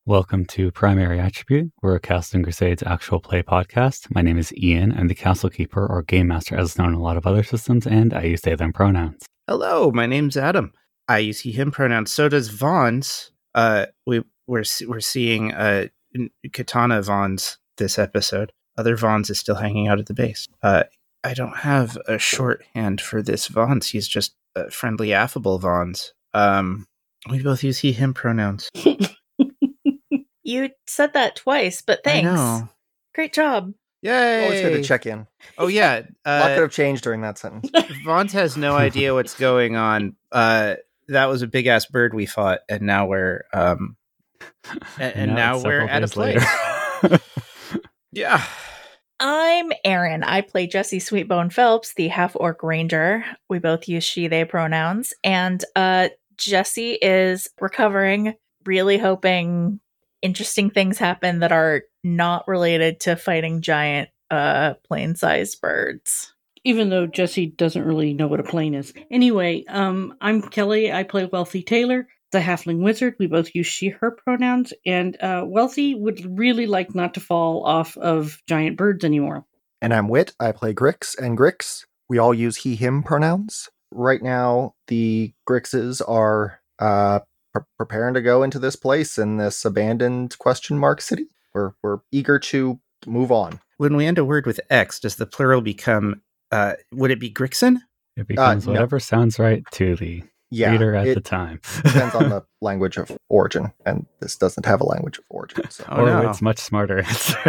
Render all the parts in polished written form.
Welcome to Primary Attribute. We're a Castle and Crusades actual play podcast. My name is Ian. I'm the Castle Keeper, or Game Master as known in a lot of other systems, and I use they, them pronouns. Hello, my name's Adam. I use he, him pronouns. So does Vaughn's. We're seeing Katana Vaughn's this episode. Other Vaughn's is still hanging out at the base. I don't have a shorthand for this Vaughn's. He's just friendly, affable Vaughn's. We both use he, him pronouns. You said that twice, but thanks. I know. Great job. Yay! Always good to check in. Oh, yeah. A lot could have changed during that sentence. Vaughn's has no idea what's going on. That was a big-ass bird we fought, and now we're... and now we're at a place. Yeah. I'm Erin. I play Jessie Sweetbone Phelps, the half-orc ranger. We both use she, they pronouns. And Jessie is recovering, really hoping interesting things happen that are not related to fighting giant plane-sized birds. Even though Jessie doesn't really know what a plane is. Anyway, I'm Kelly. I play Wealthy Taylor, the halfling wizard. We both use she, her pronouns. And Wealthy would really like not to fall off of giant birds anymore. And I'm Wit. I play Grix. And Grix, we all use he, him pronouns. Right now, the Grixes are preparing to go into this place in this abandoned ? City. We're eager to move on. When we end a word with X, does the plural become, would it be Grixon? It becomes No. whatever sounds right to the reader at the time. Depends on the language of origin, and this doesn't have a language of origin. So. Oh, or no. it's much smarter.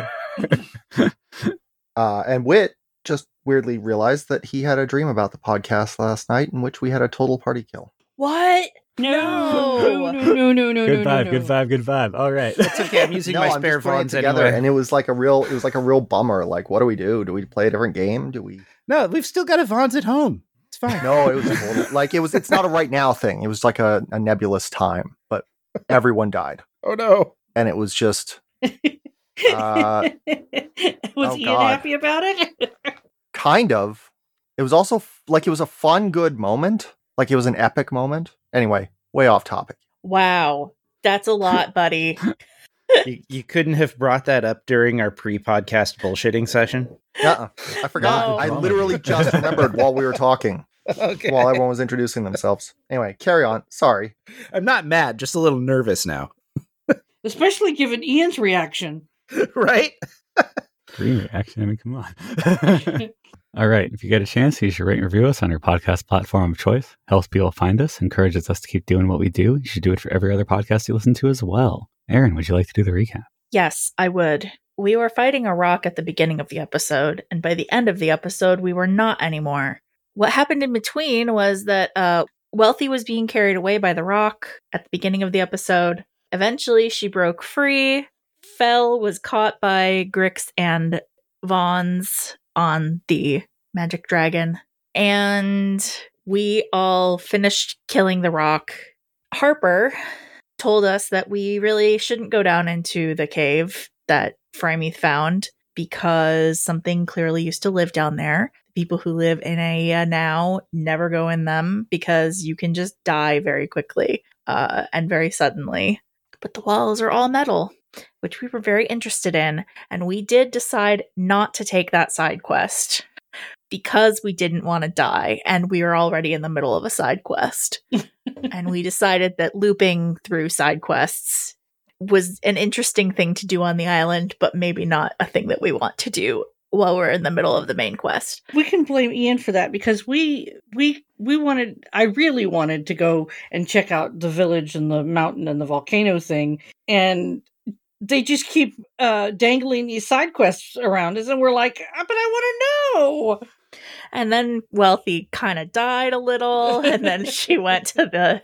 And Wit just weirdly realized that he had a dream about the podcast last night in which we had a total party kill. What? No. Good vibe. All right. It's okay. I'm using my I'm spare just putting it Vaughn's together, anyway. and it was like a real bummer. Like, what do we do? Do we play a different game? Do we? No, we've still got a Vaughn's at home. It's fine. No, it was total, like it's not a right now thing. It was like a nebulous time, but everyone died, Oh, no. and it was just Was oh, Ian God. happy about it? kind of. It was also like it was a fun, good moment. Like it was an epic moment. Anyway, way off topic. Wow. That's a lot, buddy. You couldn't have brought that up during our pre-podcast bullshitting session? I forgot. No. I literally just remembered while we were talking, Okay. while everyone was introducing themselves. Anyway, carry on. Sorry. I'm not mad, just a little nervous now. Especially given Ian's reaction. Right? Green reaction. I mean, come on. All right. If you get a chance, you should rate and review us on your podcast platform of choice. Helps people find us, encourages us to keep doing what we do. You should do it for every other podcast you listen to as well. Erin, would you like to do the recap? Yes, I would. We were fighting a rock at the beginning of the episode, and by the end of the episode, we were not anymore. What happened in between was that Wealthy was being carried away by the rock at the beginning of the episode. Eventually, she broke free. Fell was caught by Grix and Vaughn's on the magic dragon, and we all finished killing the rock. Harper told us that we really shouldn't go down into the cave that Frymeath found because something clearly used to live down there. People who live in Aea now never go in them because you can just die very quickly and very suddenly. But the walls are all metal, which we were very interested in, and we did decide not to take that side quest because we didn't want to die, and we were already in the middle of a side quest. And we decided that looping through side quests was an interesting thing to do on the island, but maybe not a thing that we want to do while we're in the middle of the main quest. We can blame Ian for that because I really wanted to go and check out the village and the mountain and the volcano thing, and they just keep dangling these side quests around us, and we're like, but I want to know. And then Wealthy kind of died a little, and then she went to the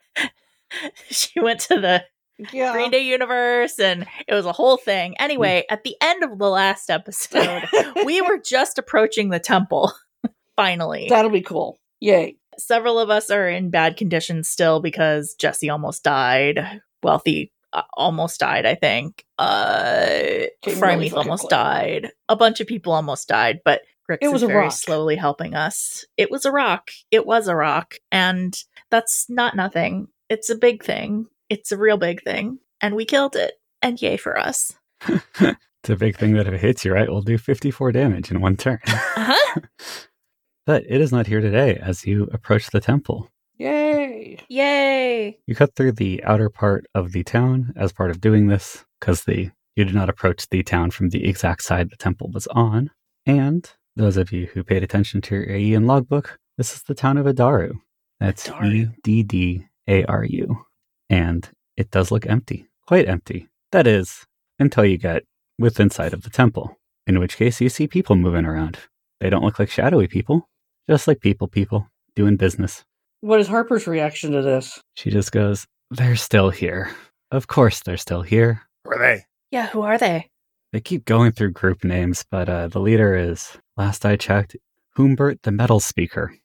Yeah. Green Day universe, and it was a whole thing. Anyway, at the end of the last episode, we were just approaching the temple. Finally. That'll be cool. Yay. Several of us are in bad condition still because Jessie almost died. Wealthy almost died, I think. Frymeath almost died. A bunch of people almost died, but Grix It was is a very rock. slowly helping us. It was a rock. It was a rock. And that's not nothing. It's a big thing. It's a real big thing. And we killed it. And yay for us. It's a big thing that if it hits you right, will do 54 damage in one turn. Uh-huh. But it is not here today as you approach the temple. Yay! Yay. You cut through the outer part of the town as part of doing this, because you did not approach the town from the exact side the temple was on. And those of you who paid attention to your AE and logbook, this is the town of Adaru. That's Adaru. Eddaru. And it does look empty. Quite empty. That is, until you get within sight of the temple, in which case you see people moving around. They don't look like shadowy people, just like people doing business. What is Harper's reaction to this? She just goes, they're still here. Of course they're still here. Who are they? Yeah, who are they? They keep going through group names, but the leader is, last I checked, Humbert the Metal Speaker.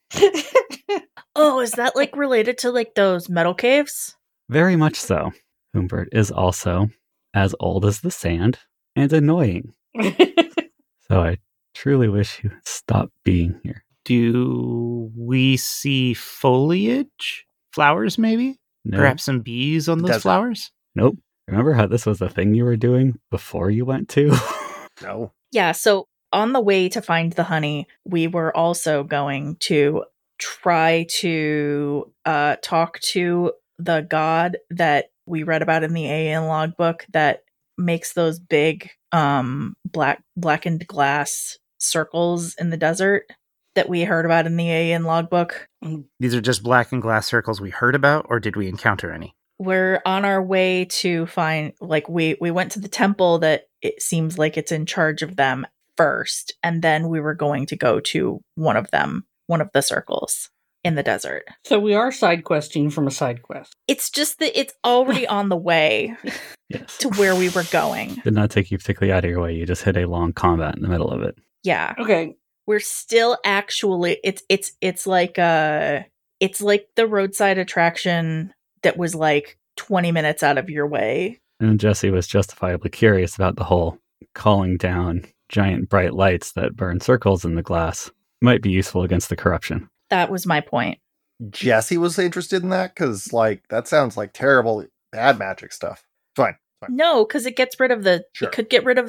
Oh, is that like related to like those metal caves? Very much so. Humbert is also as old as the sand and annoying. So I truly wish you would stop being here. Do we see foliage? Flowers, maybe? No. Perhaps some bees on those Desert. flowers? Nope. Remember how this was the thing you were doing before you went to? No. Yeah, so on the way to find the honey, we were also going to try to talk to the god that we read about in the AN logbook that makes those big blackened glass circles in the desert that we heard about in the AN logbook. These are just black and glass circles we heard about, or did we encounter any? We're on our way to find, like, we went to the temple that it seems like it's in charge of them first, and then we were going to go to one of the circles in the desert. So we are side questing from a side quest. It's just that it's already on the way Yes. to where we were going. Did not take you particularly out of your way. You just hit a long combat in the middle of it. Yeah. Okay. We're still actually it's like the roadside attraction that was like 20 minutes out of your way. And Jesse was justifiably curious about the whole calling down giant bright lights that burn circles in the glass. Might be useful against the corruption. That was my point. Jesse was interested in that because, like, that sounds like terrible, bad magic stuff. Fine. No, because it gets rid of the. Sure. It could get rid of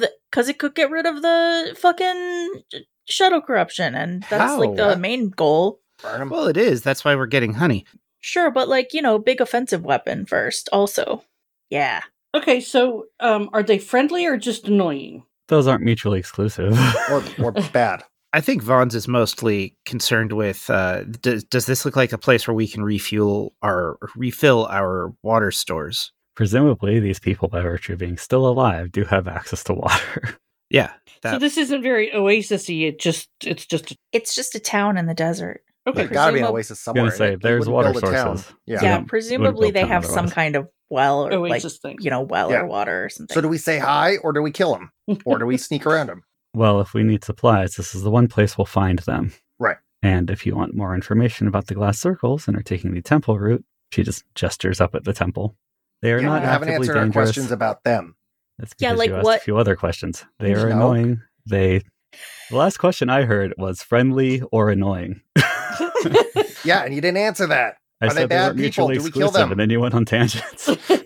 the fucking shadow corruption, and that's like How? the main goal. Burn 'em. Well, it is. That's why we're getting honey. Sure, but like, big offensive weapon first. Also, yeah. Okay, so are they friendly or just annoying? Those aren't mutually exclusive. or bad. I think Vaughn's is mostly concerned with, does this look like a place where we can refill our water stores? Presumably, these people, by virtue of being still alive, do have access to water. Yeah. So this isn't very oasis-y. It's just a town in the desert. okay. There's got to be an presumab- oasis I'm somewhere. going to say, in it. They there's wouldn't water build a town. sources. Yeah. Yeah, wouldn't presumably build they town have some otherwise. kind of well or Oasis thing. well Yeah. or water or something. So do we say hi, or do we kill him, or do we sneak around him? Well, if we need supplies, this is the one place we'll find them. Right. And if you want more information about the glass circles and are taking the temple route, she just gestures up at the temple. They are Yeah, not we haven't actively answered our dangerous. questions about them. That's Yeah, because like you asked what- a few other questions. They are No. annoying. The last question I heard was friendly or annoying. Yeah, and you didn't answer that. I Are said they they bad weren't people? mutually Do we kill exclusive, them? and then you went on tangents.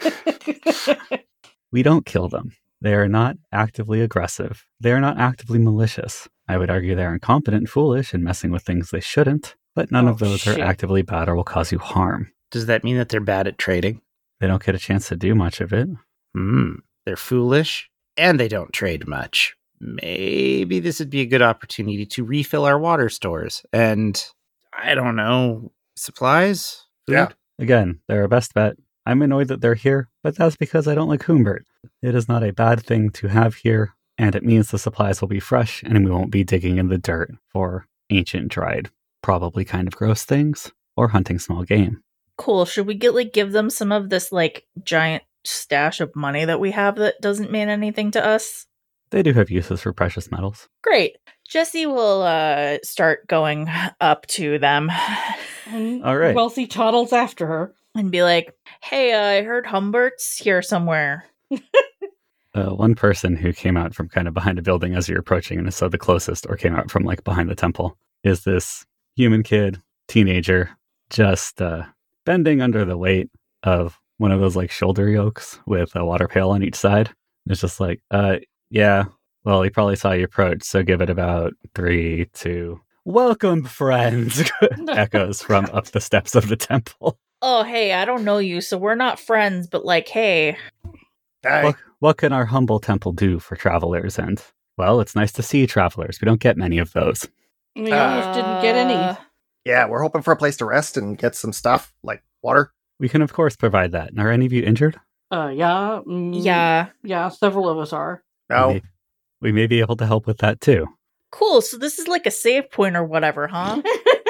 We don't kill them. They are not actively aggressive. They are not actively malicious. I would argue they're incompetent and foolish and messing with things they shouldn't, but none Oh, of those shit. are actively bad or will cause you harm. Does that mean that they're bad at trading? They don't get a chance to do much of it. They're foolish, and they don't trade much. Maybe this would be a good opportunity to refill our water stores. And, I don't know, supplies? Food? Yeah. Again, they're our best bet. I'm annoyed that they're here, but that's because I don't like Humbert. It is not a bad thing to have here, and it means the supplies will be fresh and we won't be digging in the dirt for ancient dried, probably kind of gross things, or hunting small game. Cool. Should we give them some of this like giant stash of money that we have that doesn't mean anything to us? They do have uses for precious metals. Great. Jesse will start going up to them And All right. Wealthy toddles after her. and be like, "Hey, I heard Humbert's here somewhere." One person who came out from kind of behind a building as you're approaching and is so the closest, or came out from like behind the temple, is this human kid, teenager, just bending under the weight of one of those like shoulder yokes with a water pail on each side. It's just like, yeah, well, he probably saw you approach, so give it about 3, 2. Welcome, friends, echoes from up the steps of the temple. Oh, hey, I don't know you, so we're not friends, but like, hey. Hey. What can our humble temple do for travelers? And, well, it's nice to see travelers. We don't get many of those. We almost didn't get any. Yeah, we're hoping for a place to rest and get some stuff, like water. We can, of course, provide that. And are any of you injured? Yeah. Yeah, several of us are. No. We may be able to help with that, too. Cool, so this is like a save point or whatever, huh?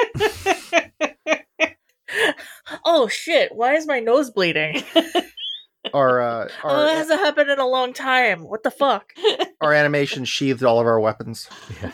Oh, shit, why is my nose bleeding? Our that hasn't happened in a long time. What the fuck? our animation sheathed all of our weapons. Yeah.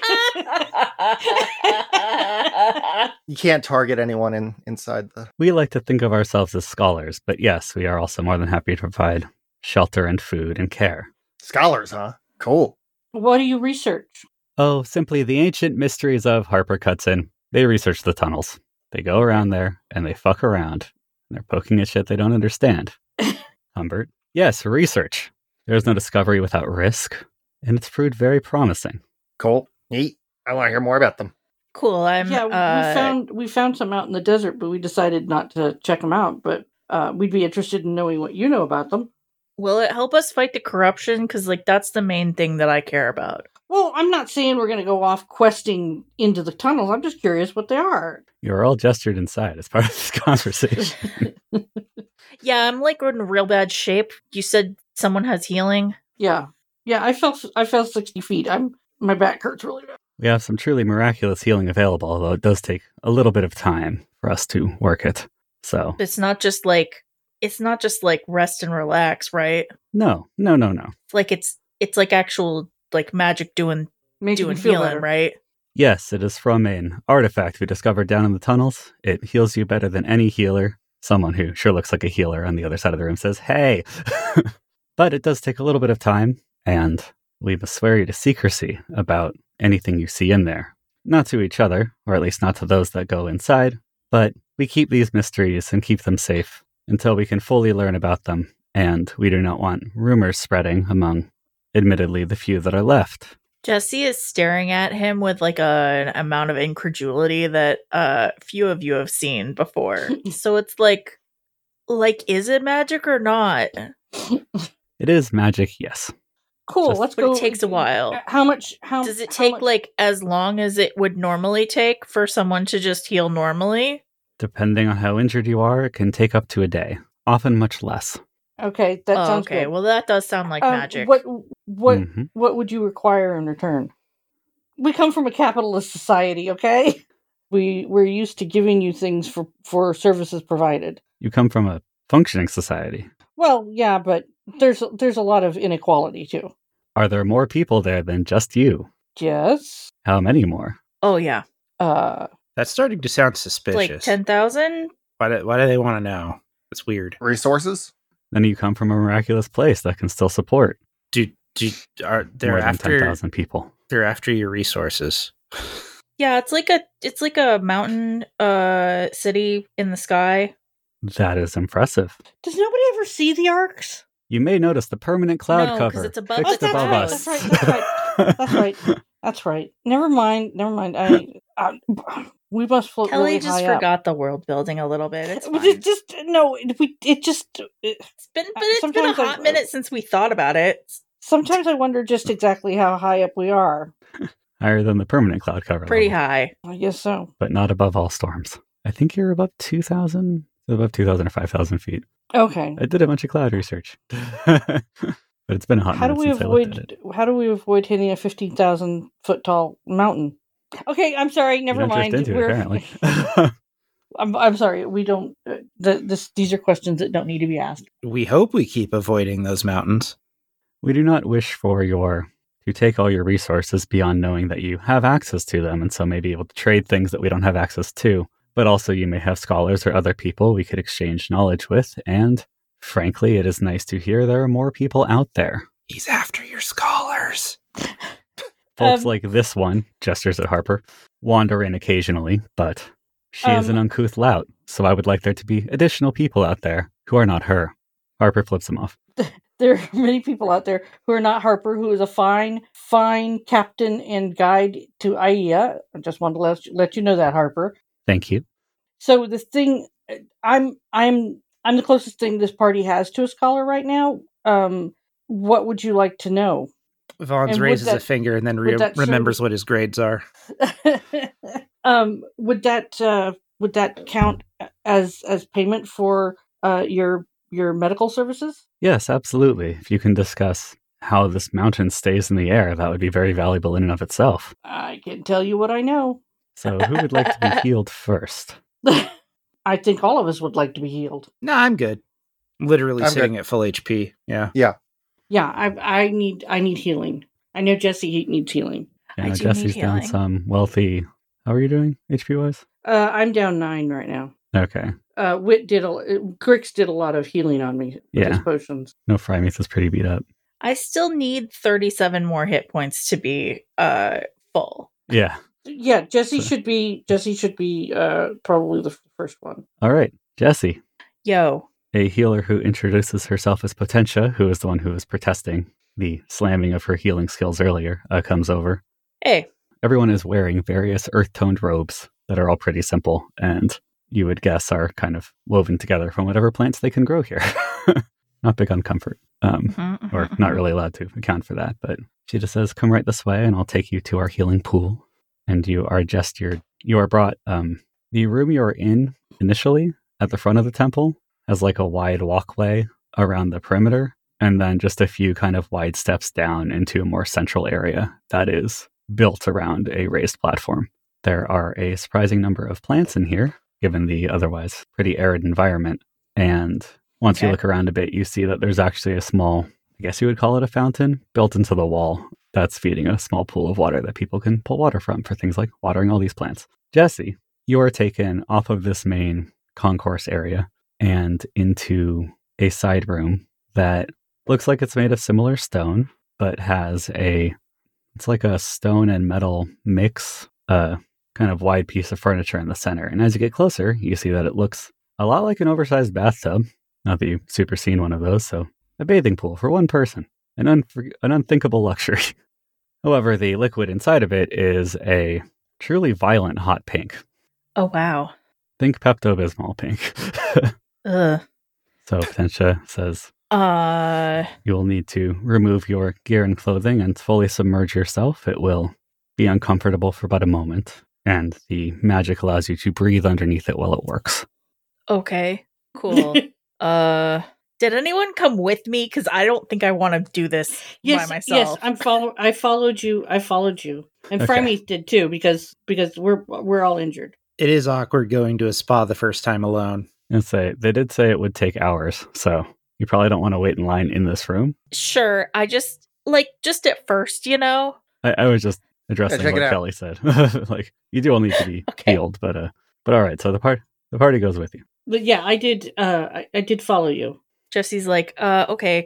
You can't target anyone inside the... We like to think of ourselves as scholars, but yes, we are also more than happy to provide shelter and food and care. Scholars, huh? Cool. What do you research? Oh, simply the ancient mysteries of Harper Cutson. They research the tunnels. They go around there, and they fuck around. And they're poking at shit they don't understand. Humbert? Yes, research. There's no discovery without risk, and it's proved very promising. Cool. Neat. I want to hear more about them. Cool, we found some out in the desert, but we decided not to check them out. But we'd be interested in knowing what you know about them. Will it help us fight the corruption? Because, like, that's the main thing that I care about. Well, I'm not saying we're going to go off questing into the tunnels. I'm just curious what they are. You're all gestured inside as part of this conversation. Yeah, I'm like in real bad shape. You said someone has healing. Yeah. I fell 60 feet. My back hurts really bad. We have some truly miraculous healing available, although it does take a little bit of time for us to work it. So It's not just like rest and relax, right? no. It's like actual like magic doing Makes you healing, feel better. right? Yes, it is from an artifact we discovered down in the tunnels. It heals you better than any healer. Someone who sure looks like a healer on the other side of the room says, hey! But it does take a little bit of time, and we must swear you to secrecy about anything you see in there. Not to each other, or at least not to those that go inside, but we keep these mysteries and keep them safe until we can fully learn about them, and we do not want rumors spreading among, admittedly, the few that are left. Jesse is staring at him with like an amount of incredulity that few of you have seen before. So it's like, is it magic or not? It is magic, yes. Cool, Just- let's But go. it takes a while. How much? Does it take like as long as it would normally take for someone to just heal normally? Depending on how injured you are, it can take up to a day, often much less. Okay, that sounds okay. good. Well, that does sound like magic. What Mhm. what would you require in return? We come from a capitalist society, okay? We're used to giving you things for services provided. You come from a functioning society. Well, yeah, but there's a lot of inequality too. Are there more people there than just you? Yes. How many more? Oh yeah, That's starting to sound suspicious. like 10,000. Why do they want to know? It's weird. Resources? Then you come from a miraculous place that can still support Are they're more than after 10,000 people. they're after your resources? Yeah, it's like a mountain city in the sky. That is impressive. does nobody ever see the arcs? You may notice the permanent cloud No, 'cause cover it's above fixed the above clouds. us. That's right. That's right. Never mind. We must float Kelly really just high up. forgot the world building a little bit. It's fine. It just no. It just. It's been a sometimes hot minute since we thought about it. Sometimes I wonder just exactly how high up we are. Higher than the permanent cloud cover. Pretty level, high. I guess so. but not above all storms. I think you're above 2,000? Above 2,000 or 5,000 feet. Okay. I did a bunch of cloud research. But it's been a hot How do minute we since I looked at it. avoid hitting a 15,000 foot tall mountain? Okay, I'm sorry. You Never don't mind. drift into it, apparently. I'm sorry. We don't. These are questions that don't need to be asked. We hope we keep avoiding those mountains. We do not wish for to take all your resources beyond knowing that you have access to them, and so may be able to trade things that we don't have access to. But also you may have scholars or other people we could exchange knowledge with, and frankly, it is nice to hear there are more people out there. He's after your scholars. Folks like this one, gestures at Harper, wander in occasionally, but she is an uncouth lout, so I would like there to be additional people out there who are not her. Harper flips him off. There are many people out there who are not Harper, who is a fine captain and guide to Aia. I just wanted to let you know that, Harper. Thank you. So the thing, I'm the closest thing this party has to a scholar right now. What would you like to know? Vons raises a finger and then remembers what his grades are. Would that count as payment for your medical services? Yes, absolutely. If you can discuss how this mountain stays in the air, that would be very valuable in and of itself. I can tell you what I know. So who would like to be healed first? I think all of us would like to be healed. No, I'm good. I'm literally I'm sitting good. at full HP. Yeah. Yeah, I need healing. I know Jesse needs healing. Yeah, I do Jesse's need down healing. some wealthy. How are you doing, HP wise? I'm down 9 right now. Okay. Grix did a lot of healing on me with his potions. No, Frymeath is pretty beat up. I still need 37 more hit points to be full. Yeah. Yeah, Jesse should be probably the first one. All right, Jesse, Yo. a healer who introduces herself as Potentia, who is the one who was protesting the slamming of her healing skills earlier, comes over. Hey. Everyone is wearing various earth-toned robes that are all pretty simple, and you would guess are kind of woven together from whatever plants they can grow here. Not big on comfort, or not really allowed to account for that, but she just says, come right this way and I'll take you to our healing pool. And you are brought, the room you are in initially at the front of the temple has like a wide walkway around the perimeter, and then just a few kind of wide steps down into a more central area that is built around a raised platform. There are a surprising number of plants in here, given the otherwise pretty arid environment. And once you look around a bit, you see that there's actually a small, I guess you would call it a fountain, built into the wall that's feeding a small pool of water that people can pull water from for things like watering all these plants. Jesse, you are taken off of this main concourse area and into a side room that looks like it's made of similar stone, but has it's like a stone and metal mix, kind of wide piece of furniture in the center. And as you get closer, you see that it looks a lot like an oversized bathtub. Not that you've super seen one of those, so a bathing pool for one person. An unthinkable luxury. However, the liquid inside of it is a truly violent hot pink. Oh, wow. Think Pepto-Bismol pink. Ugh. So Potentia says, you will need to remove your gear and clothing and fully submerge yourself. It will be uncomfortable for but a moment, and the magic allows you to breathe underneath it while it works. Okay, cool. Did anyone come with me? Because I don't think I want to do this by myself. Yes, I followed you. And Frymeath did too, because we're all injured. It is awkward going to a spa the first time alone. And they did say it would take hours, so you probably don't want to wait in line in this room. Sure, I just at first, I was just addressing what Kelly said. Like, you do all need to be healed, but all right. So the party goes with you. But yeah, I did follow you. Jesse's like, okay.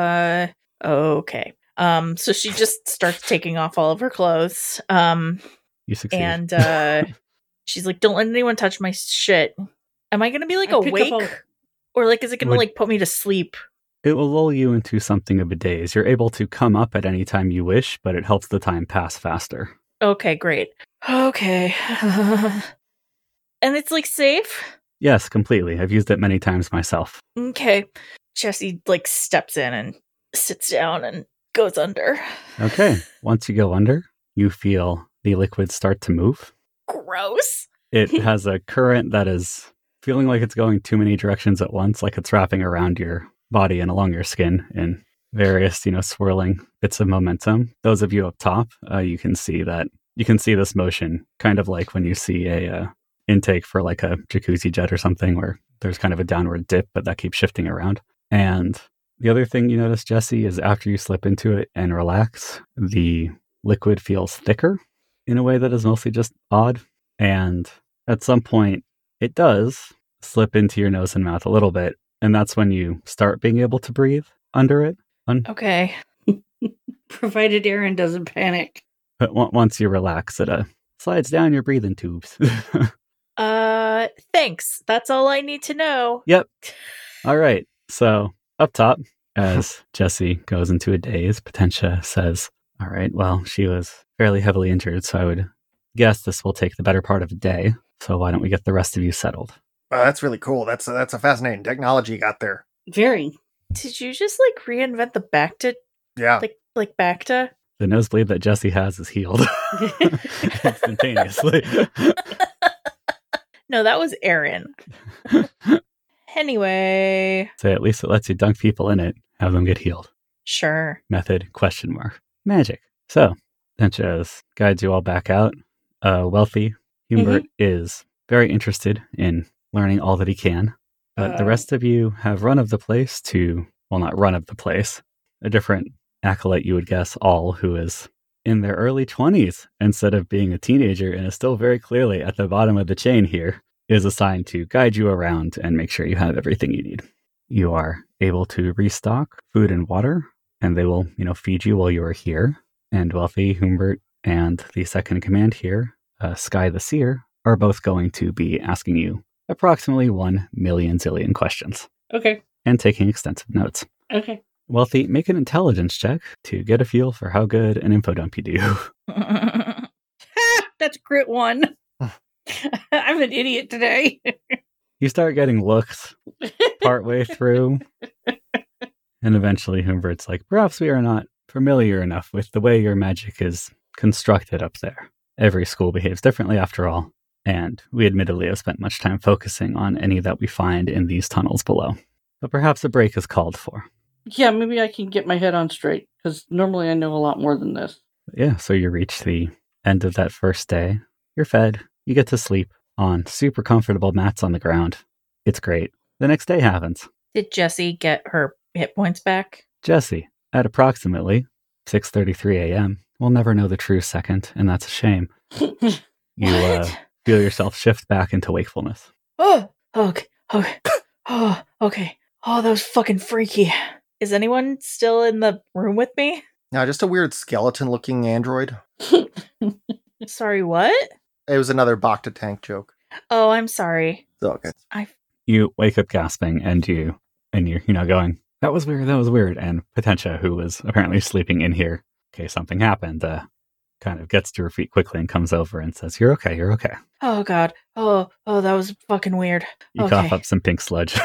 So she just starts taking off all of her clothes. You succeed. And she's like, don't let anyone touch my shit. Am I going to be like awake? Or like, is it going to like put me to sleep? It will lull you into something of a daze. You're able to come up at any time you wish, but it helps the time pass faster. Okay, great. Okay. And it's like safe? Yes, completely. I've used it many times myself. Okay. Jesse like steps in and sits down and goes under. Okay. Once you go under, you feel the liquid start to move. Gross. It has a current that is feeling like it's going too many directions at once, like it's wrapping around your body and along your skin in various, swirling bits of momentum. Those of you up top, you can see this motion, kind of like when you see a intake for like a jacuzzi jet or something, where there's kind of a downward dip, but that keeps shifting around. And the other thing you notice, Jesse, is after you slip into it and relax, the liquid feels thicker in a way that is mostly just odd. And at some point, it does slip into your nose and mouth a little bit. And that's when you start being able to breathe under it. Okay. Provided Aaron doesn't panic. But once you relax, it slides down your breathing tubes. Thanks. That's all I need to know. Yep. All right. So up top, as Jesse goes into a daze, Potentia says, all right, well, she was fairly heavily injured, so I would guess this will take the better part of a day. So why don't we get the rest of you settled? That's really cool. That's a fascinating technology you got there. Very. Did you just reinvent the Bacta? Yeah. Like Bacta? The nosebleed that Jesse has is healed instantaneously. No, that was Aaron. Anyway. So at least it lets you dunk people in it, have them get healed. Sure. Method, ? Magic. So, Potentia guides you all back out. Wealthy Humbert is very interested in learning all that he can. But the rest of you have run of the place to, well, not run of the place, a different acolyte you would guess, all who is in their early 20s instead of being a teenager and is still very clearly at the bottom of the chain here, is assigned to guide you around and make sure you have everything you need. You are able to restock food and water, and they will, feed you while you are here. And Wealthy, Humbert, and the second in command here, Sky the Seer, are both going to be asking you approximately 1 million zillion questions. Okay. And taking extensive notes. Okay. Wealthy, make an intelligence check to get a feel for how good an info dump you do. That's crit 1. I'm an idiot today. You start getting looks partway through, and eventually Humbert's like, perhaps we are not familiar enough with the way your magic is constructed up there. Every school behaves differently after all, and we admittedly have spent much time focusing on any that we find in these tunnels below. But perhaps a break is called for. Yeah, maybe I can get my head on straight, because normally I know a lot more than this. Yeah, so you reach the end of that first day. You're fed. You get to sleep on super comfortable mats on the ground. It's great. The next day happens. Did Jessie get her hit points back? Jesse, at approximately 6:33 a.m., we'll never know the true second, and that's a shame. You feel yourself shift back into wakefulness. Oh, okay. Oh, okay. Oh, that was fucking freaky. Is anyone still in the room with me? No, just a weird skeleton-looking android. Sorry, what? It was another Bacta tank joke. Oh, I'm sorry. It's all good. You wake up gasping, and you're going, that was weird. And Potentia, who was apparently sleeping in here in case something happened, kind of gets to her feet quickly and comes over and says, You're okay. Oh, God. Oh, that was fucking weird. You cough up some pink sludge.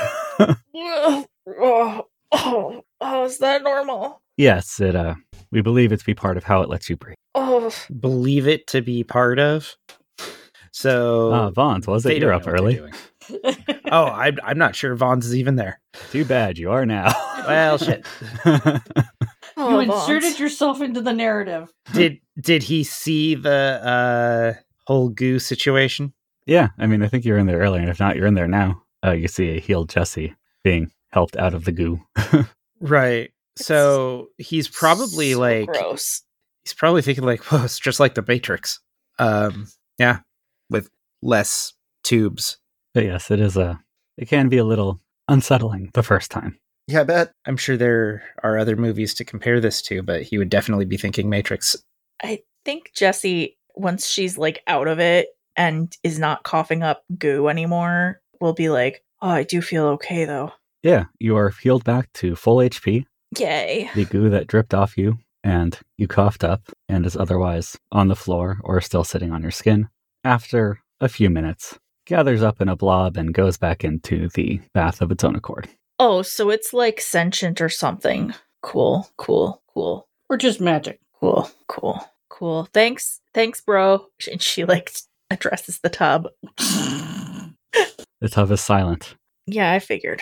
Is that normal? Yes, we believe it to be part of how it lets you breathe. Oh. Believe it to be part of. So Vons, was it? they You're don't up know what early. they're doing. Oh, I'm not sure Vons is even there. Too bad, you are now. Well, shit. You inserted yourself into the narrative. Did he see the whole goo situation? Yeah, I mean, I think you were in there earlier, and if not, you're in there now. You see a healed Jesse being helped out of the goo. Right. So he's probably so gross. He's probably thinking whoa, it's just like the Matrix. Yeah, with less tubes. But yes, it can be a little unsettling the first time. Yeah, I bet. I'm sure there are other movies to compare this to, but he would definitely be thinking Matrix. I think Jessie, once she's out of it and is not coughing up goo anymore, will be like, oh, I do feel okay though. Yeah, you are healed back to full HP. Yay. The goo that dripped off you and you coughed up and is otherwise on the floor or still sitting on your skin, after a few minutes, gathers up in a blob and goes back into the bath of its own accord. Oh, so it's sentient or something. Cool. Or just magic. Cool. Thanks, bro. And she addresses the tub. The tub is silent. Yeah, I figured.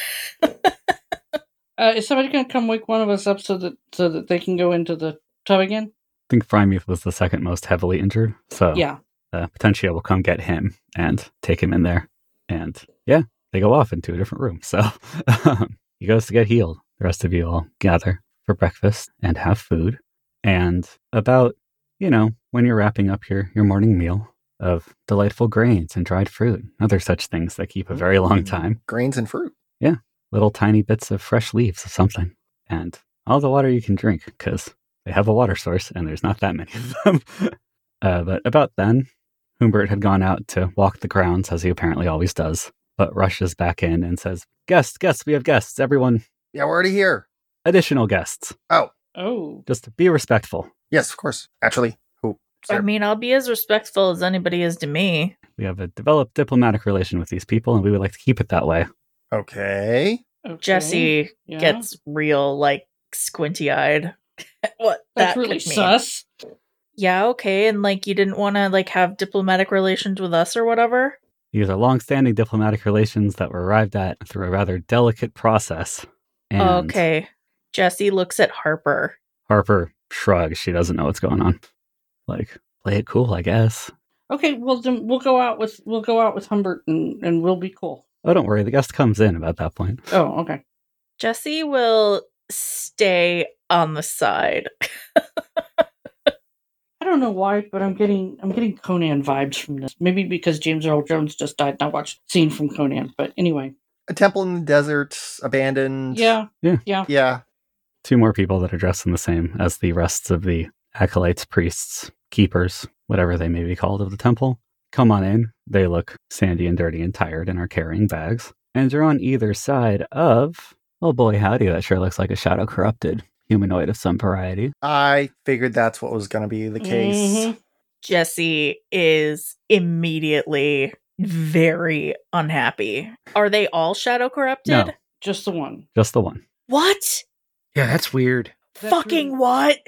Is somebody going to come wake one of us up so that they can go into the tub again? I think Frymuth was the second most heavily injured, so Yeah. Potentia will come get him and take him in there. And yeah, they go off into a different room. So he goes to get healed. The rest of you all gather for breakfast and have food. And about, when you're wrapping up your morning meal of delightful grains and dried fruit, other such things that keep a very long time. Grains and fruit. Yeah, little tiny bits of fresh leaves of something. And all the water you can drink, because they have a water source and there's not that many of them. But about then, Humbert had gone out to walk the grounds, as he apparently always does. but rushes back in and says, Guests, we have guests, everyone, Yeah, we're already here. additional guests. Oh. Just be respectful. Yes, of course. Naturally. Who? I mean, I'll be as respectful as anybody is to me. We have a developed diplomatic relation with these people, and we would like to keep it that way. Okay. Okay. Jesse Yeah. gets real, like, squinty-eyed. What That's that really could mean. sus. Yeah, okay, and, like, you didn't want to, like, have diplomatic relations with us or whatever? These are long-standing diplomatic relations that were arrived at through a rather delicate process. And Okay. Jesse looks at Harper. Harper shrugs. She doesn't know what's going on. Like, play it cool, I guess. Okay, well then we'll go out with Humbert and we'll be cool. Oh, don't worry. The guest comes in about that point. Oh, okay. Jesse will stay on the side. I don't know why, but I'm getting Conan vibes from this. Maybe because James Earl Jones just died and I watched a scene from Conan. But anyway. A temple in the desert, abandoned. Yeah. Yeah. 2 more people that are dressed in the same as the rest of the acolytes, priests, keepers, whatever they may be called of the temple. Come on in. They look sandy and dirty and tired and are carrying bags. And you're on either side of, oh boy, howdy, that sure looks like a shadow corrupted humanoid of some variety. I figured that's what was going to be the case. Mhm. Jesse is immediately very unhappy. Are they all shadow corrupted? No. Just the one. Just the one. What? Yeah, that's weird. That's Fucking what?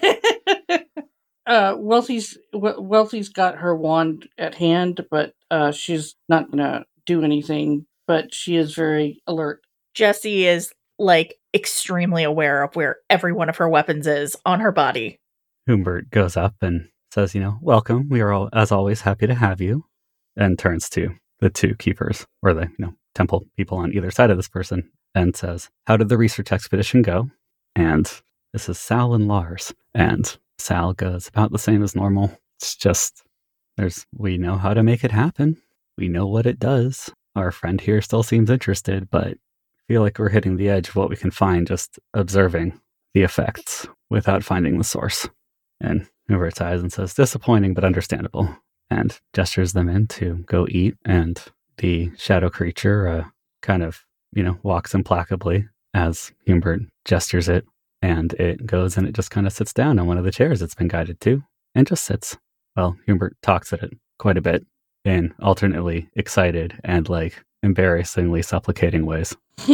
Wealthy's got her wand at hand, but she's not gonna do anything. But she is very alert. Jesse is, like, extremely aware of where every one of her weapons is on her body. Humbert goes up and says, welcome. We are all, as always, happy to have you. And turns to the 2 keepers, or the, temple people on either side of this person, and says, how did the research expedition go? And this is Sal and Lars. And Sal goes, about the same as normal. It's just, we know how to make it happen. We know what it does. Our friend here still seems interested, but I feel like we're hitting the edge of what we can find just observing the effects without finding the source. And Hubert's eyes and says, disappointing, but understandable. And gestures them in to go eat. And the shadow creature kind of, walks implacably as Humbert gestures it. And it goes and it just kind of sits down on one of the chairs it's been guided to and just sits. Well, Humbert talks at it quite a bit in alternately excited and, like, embarrassingly supplicating ways.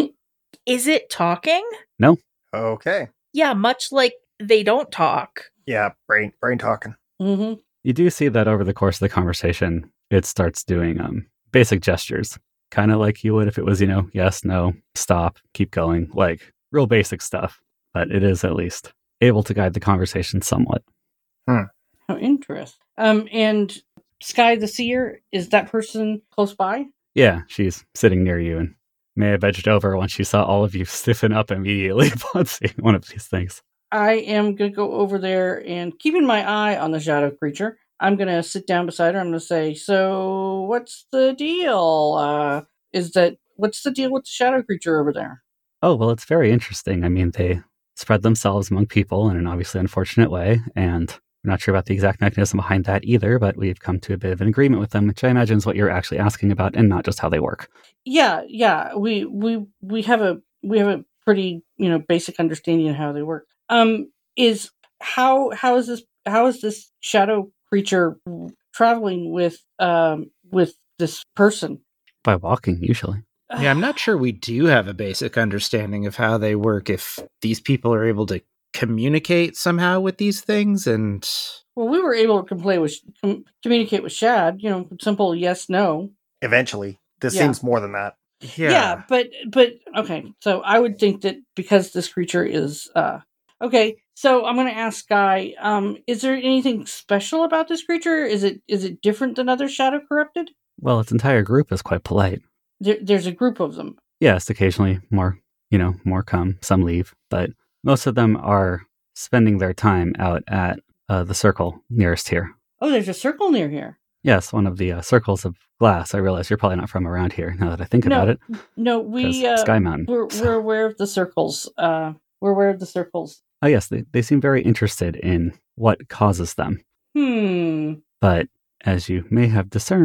Is it talking? Okay. Yeah, much like they don't talk. Yeah, brain talking. Mm-hmm. You do see that over the course of the conversation, it starts doing basic gestures, kind of like you would if it was, yes, no, stop, keep going, like real basic stuff. But it is at least able to guide the conversation somewhat. How interesting. And Sky the Seer, is that person close by? Yeah, she's sitting near you and may have edged over once she saw all of you stiffen up immediately upon seeing one of these things. I am going to go over there and keeping my eye on the shadow creature. I'm going to sit down beside her. I'm going to say, so what's the deal? What's the deal with the shadow creature over there? Oh, well, it's very interesting. I mean, they spread themselves among people in an obviously unfortunate way, and I'm not sure about the exact mechanism behind that either, but we've come to a bit of an agreement with them, which I imagine is what you're actually asking about and not just how they work. Yeah. We have a pretty, basic understanding of how they work. Is this shadow creature traveling with this person? By walking, usually. Yeah, I'm not sure we do have a basic understanding of how they work, if these people are able to communicate somehow with these things. And Well, we were able to communicate with Shad, simple yes, no. Eventually. This Yeah. seems more than that. Yeah, but okay. So I would think that because this creature is okay. So I'm going to ask Sky. Is there anything special about this creature? Is it different than other shadow corrupted? Well, its entire group is quite polite. There's a group of them. Yes, occasionally more come, some leave, but most of them are spending their time out at the circle nearest here. Oh, there's a circle near here. Yes, one of the circles of glass. I realize you're probably not from around here now that I think about it. No, we 'Cause Sky Mountain. we're aware of the circles. We're aware of the circles. Oh, yes, they seem very interested in what causes them. Hmm. But as you may have discerned,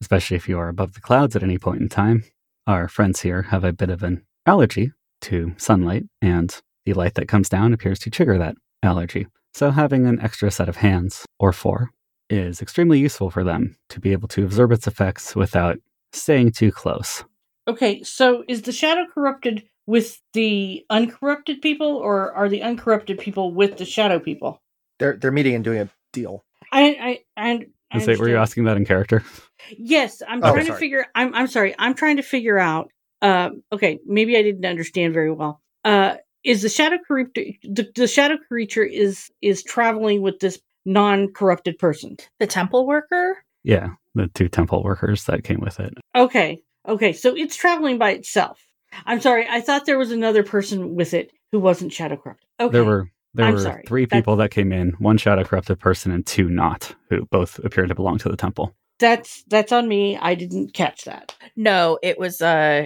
especially if you are above the clouds at any point in time. Our friends here have a bit of an allergy to sunlight, and the light that comes down appears to trigger that allergy. So having an extra set of hands, or 4, is extremely useful for them to be able to absorb its effects without staying too close. Okay, so is the shadow corrupted with the uncorrupted people, or are the uncorrupted people with the shadow people? They're meeting and doing a deal. I Were you asking that in character? Yes, I'm Oh, trying to sorry. figure. I'm sorry. I'm trying to figure out. Okay, maybe I didn't understand very well. Is the shadow creature the shadow creature is traveling with this non-corrupted person? The temple worker? Yeah, the 2 temple workers that came with it. Okay, so it's traveling by itself. I'm sorry. I thought there was another person with it who wasn't shadow corrupted. Okay, There were I'm sorry. 3 people that came in, 1 shadow corrupted person and 2 not, who both appear to belong to the temple. That's on me. I didn't catch that. No, it was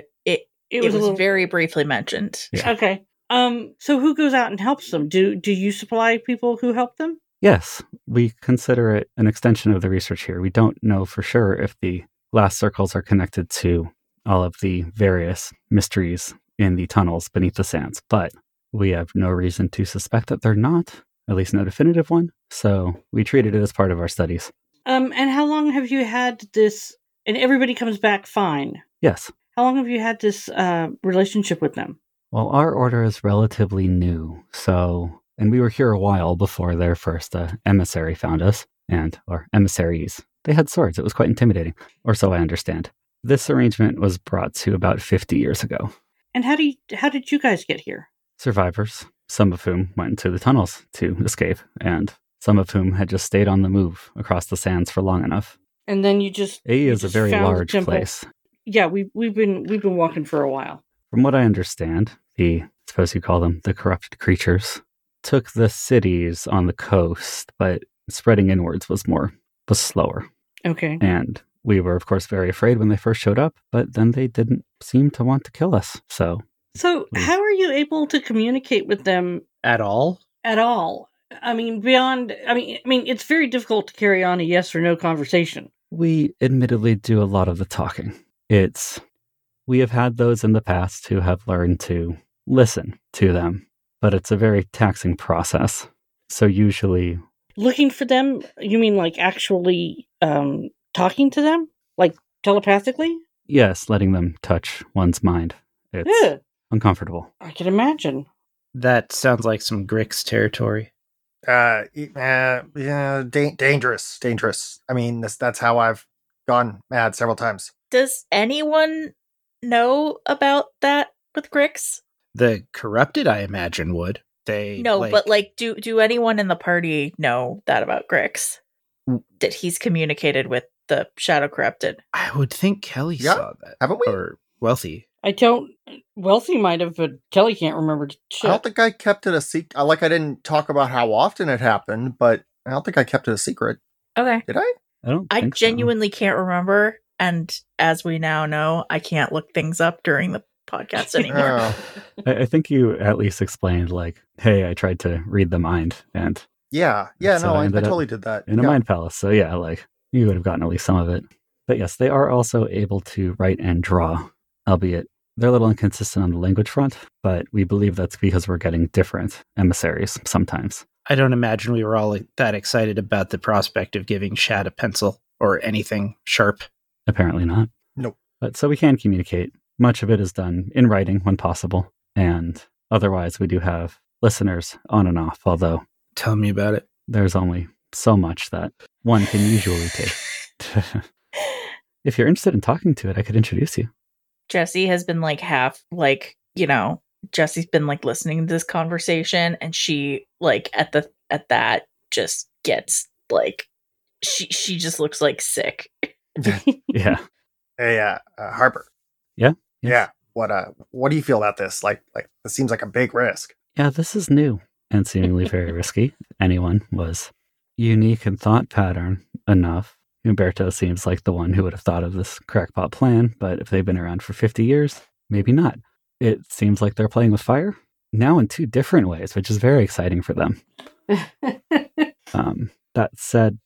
it was a little very briefly mentioned. Yeah. Okay. So who goes out and helps them? Do you supply people who help them? Yes, we consider it an extension of the research here. We don't know for sure if the glass circles are connected to all of the various mysteries in the tunnels beneath the sands, but we have no reason to suspect that they're not, at least no definitive one, so we treated it as part of our studies. And how long have you had this? And everybody comes back fine. Yes. How long have you had this relationship with them? Well, our order is relatively new, and we were here a while before their first emissary found us, or emissaries. They had swords. It was quite intimidating, or so I understand. This arrangement was brought to about 50 years ago. And how did you guys get here? Survivors, some of whom went into the tunnels to escape, and some of whom had just stayed on the move across the sands for long enough. And then you just A is a very found the large temple. place. Yeah, we've been walking for a while. From what I understand, suppose you call them the corrupted creatures, took the cities on the coast, but spreading inwards was slower. Okay. And we were, of course, very afraid when they first showed up, but then they didn't seem to want to kill us. So How are you able to communicate with them At all? at all? I mean, it's very difficult to carry on a yes or no conversation. we admittedly do a lot of the talking. We have had those in the past who have learned to listen to them, but it's a very taxing process. So usually, Looking for them? You mean like actually talking to them? Like telepathically? yes, letting them touch one's mind. It's Yeah, uncomfortable. I can imagine. That sounds like some Grix territory. Dangerous. I mean, that's how I've gone mad several times. Does anyone know about that with Grix? The corrupted, I imagine, would. They No, but like, do anyone in the party know that about Grix? That he's communicated with the Shadow Corrupted? I would think Kelly Yeah, saw that. haven't we? Or Wealthy. I don't. Wealthy might have, but Kelly can't remember shit. I don't think I kept it a secret. Like, I didn't talk about how often it happened, but I don't think I kept it a secret. Okay. Did I? I don't I think so. genuinely can't remember, and as we now know, I can't look things up during the podcast anymore. Oh. I think you at least explained, like, hey, I tried to read the mind and Yeah, So no, I I ended up totally did that. in a Yeah. mind palace. So yeah, like, you would have gotten at least some of it. But yes, they are also able to write and draw, albeit they're a little inconsistent on the language front, but we believe that's because we're getting different emissaries sometimes. I don't imagine we were all that excited about the prospect of giving Shad a pencil or anything sharp. Apparently not. Nope. But so we can communicate. Much of it is done in writing when possible. And otherwise, we do have listeners on and off, although Tell me about it. there's only so much that one can usually take. If you're interested in talking to it, I could introduce you. Jessie has been like Jessie's been like listening to this conversation, and she like at that just gets like she just looks like sick. Yeah. Hey, Harper. Yes. Yeah. What do you feel about this? Like this seems like a big risk. Yeah, this is new and seemingly very risky. Anyone was unique in thought pattern enough. Umberto seems like the one who would have thought of this crackpot plan, but if they've been around for 50 years, maybe not. It seems like they're playing with fire, now in 2 different ways, which is very exciting for them. That said,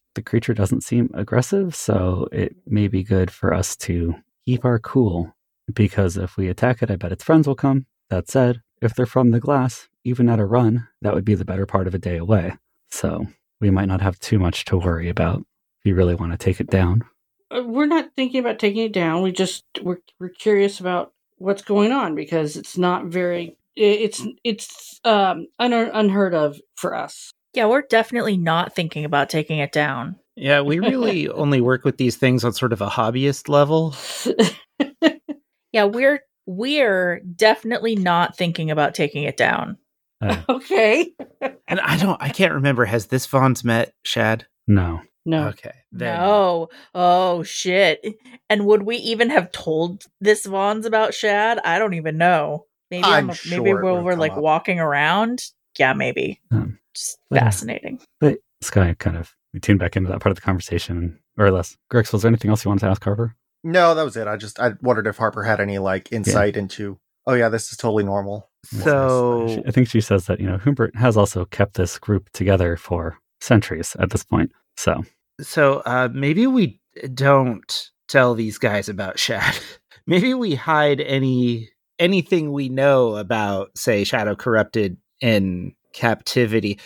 the creature doesn't seem aggressive, so it may be good for us to keep our cool, because if we attack it, I bet its friends will come. That said, if they're from the glass, even at a run, that would be the better part of a day away. So we might not have too much to worry about if you really want to take it down. We're not thinking about taking it down. We're curious about what's going on, because it's not very it's unheard of for us. Yeah, we're definitely not thinking about taking it down. Yeah, we really only work with these things on sort of a hobbyist level. Yeah, we're definitely not thinking about taking it down. Okay. And I can't remember, has this Vaughn's met Shad? No. No. Okay. Then. No. Oh, shit. And would we even have told this Vaughn's about Shad? I don't even know. Maybe sure maybe it we're would've like come up. walking around. Yeah, maybe. Just Yeah. fascinating. But Sky kind of, we tuned back into that part of the conversation, or less. Grix, was there anything else you wanted to ask Harper? No, that was it. I wondered if Harper had any like insight into, oh yeah, this is totally normal. So I think she says that, Humbert has also kept this group together for centuries at this point. So maybe we don't tell these guys about Shad. Maybe we hide anything we know about, say, Shadow Corrupted in captivity.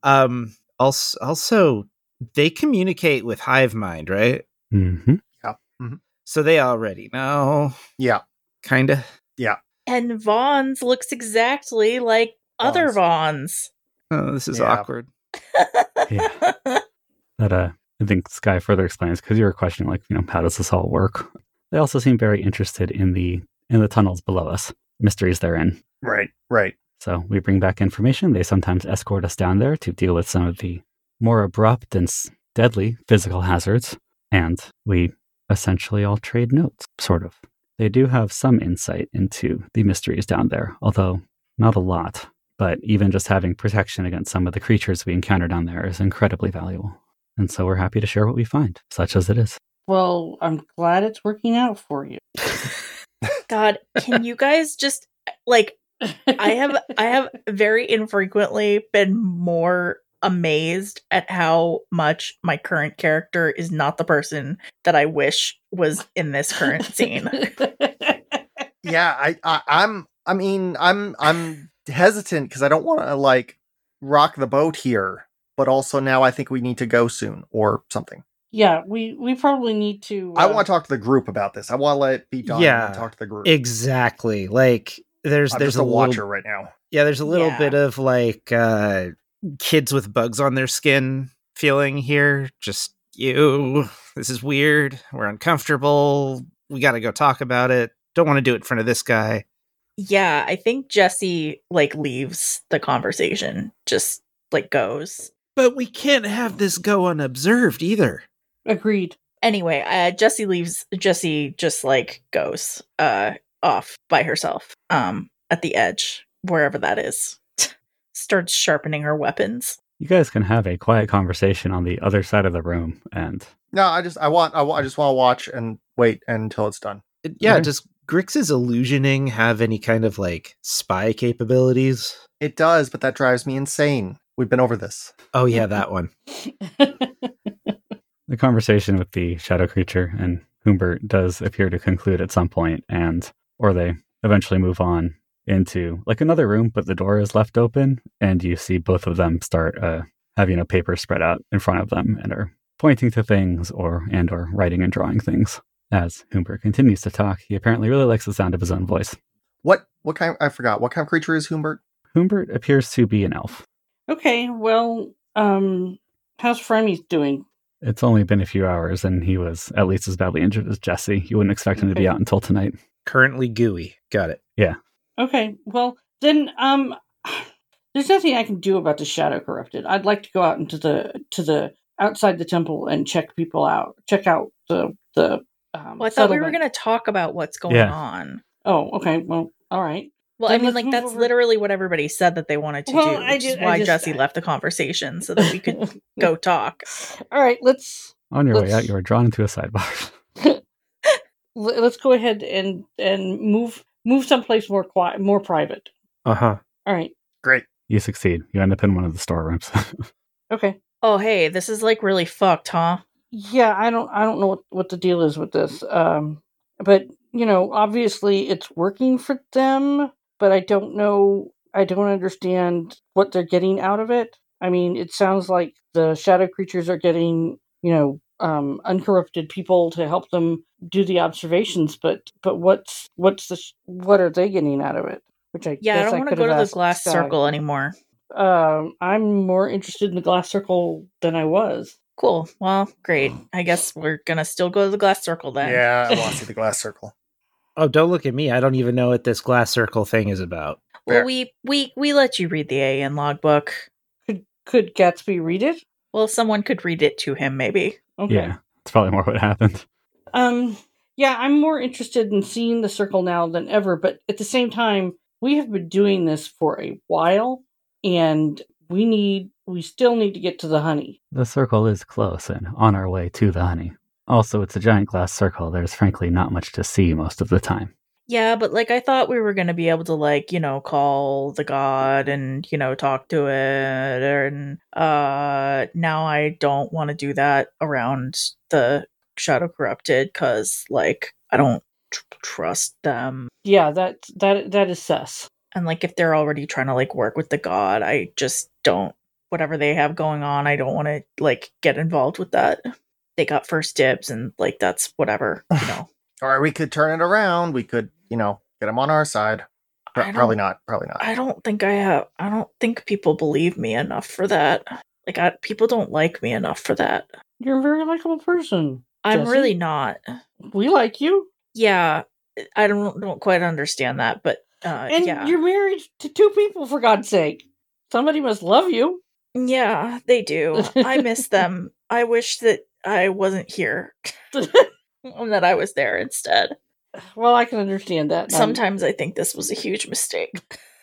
Also, they communicate with Hive Mind, right? mm-hmm. Yeah. Mm-hmm. So they already know. Yeah. Kinda. Yeah. And Vaughn's looks exactly like other Vaughn's. Oh, this is Yeah. awkward. Yeah. That I think Sky further explains, because you were questioning, like, how does this all work? They also seem very interested in the tunnels below us, mysteries they're in. Right. So we bring back information. They sometimes escort us down there to deal with some of the more abrupt and deadly physical hazards, and we essentially all trade notes, sort of. They do have some insight into the mysteries down there, although not a lot. But even just having protection against some of the creatures we encounter down there is incredibly valuable. And so we're happy to share what we find, such as it is. Well, I'm glad it's working out for you. God, can you guys just like I have very infrequently been more amazed at how much my current character is not the person that I wish was in this current scene. Yeah, I'm hesitant because I don't want to like rock the boat here, but also now I think we need to go soon or something. Yeah, we probably need to. I want to talk to the group about this. I want to let it be done and talk to the group. Exactly. Like there's just a watcher right now. Yeah, there's a little bit of like kids with bugs on their skin feeling here. Just this is weird. We're uncomfortable. We got to go talk about it. Don't want to do it in front of this guy. Yeah, I think Jesse like leaves the conversation, just like goes. But we can't have this go unobserved either. Agreed. Anyway, Jessie just like goes off by herself at the edge, wherever that is. Starts sharpening her weapons. You guys can have a quiet conversation on the other side of the room, and No, I just want to watch and wait until it's done. Yeah, Okay. does Grix's illusioning have any kind of like spy capabilities? It does, but that drives me insane. We've been over this. Oh yeah, that one. the conversation with the shadow creature and Humbert does appear to conclude at some point, or they eventually move on into like another room, but the door is left open, and you see both of them start having a paper spread out in front of them and are pointing to things or writing and drawing things. As Humbert continues to talk, he apparently really likes the sound of his own voice. What kind? I forgot. What kind of creature is Humbert? Humbert appears to be an elf. Okay, well, how's Fremy's doing? It's only been a few hours, and he was at least as badly injured as Jesse. You wouldn't expect him to be out until tonight. Currently gooey. Got it. Okay, well, then, there's nothing I can do about the Shadow Corrupted. I'd like to go out into the outside the temple and check out the Well, I thought we were settlement. going to talk about what's going on. Oh, okay, well, all right. Well, Then I mean, let's like, move that's over. literally what everybody said that they wanted to Well, do, I which is ju- why I just- Jesse left the conversation so that we could go talk. All right, let's On your way Let's- out, you are drawn into a sidebar. let's go ahead and move someplace more quiet, more private. Uh-huh. All right. Great. You succeed. You end up in one of the storerooms. Okay. Oh, hey, this is like really fucked, huh? Yeah, I don't know what the deal is with this. But obviously it's working for them, but I don't know. I don't understand what they're getting out of it. I mean, it sounds like the shadow creatures are getting, uncorrupted people to help them do the observations. But what are they getting out of it? Which I Yeah, I guess don't I want to could go have to the asked glass Sky. circle anymore. I'm more interested in the glass circle than I was. Cool. Well, great. I guess we're gonna still go to the glass circle then. Yeah, I want to see the glass circle. Oh, don't look at me. I don't even know what this glass circle thing is about. Well, Fair. we let you read the AN logbook. Could Gatsby read it? Well, someone could read it to him, maybe. Okay. Yeah, it's probably more what happened. Yeah, I'm more interested in seeing the circle now than ever, but at the same time, we have been doing this for a while, and we still need to get to the honey. The circle is close and on our way to the honey. Also, it's a giant glass circle. There's frankly not much to see most of the time. Yeah, but like I thought we were gonna be able to like, call the god and, talk to it, and now I don't want to do that around the Shadow Corrupted because like I don't trust them. Yeah, that is sus. And like if they're already trying to like work with the god, I just don't, whatever they have going on, I don't want to like get involved with that. They got first dibs and like that's whatever, Or we could turn it around. We could, get them on our side. Probably not. I don't think people believe me enough for that. Like people don't like me enough for that. You're a very likable person. I'm Jesse. really not. We like you. Yeah, I don't quite understand that, but And yeah. you're married to two people, for God's sake. Somebody must love you. Yeah, they do. I miss them. I wish that I wasn't here. And that I was there instead. Well, I can understand that. Sometimes I think this was a huge mistake.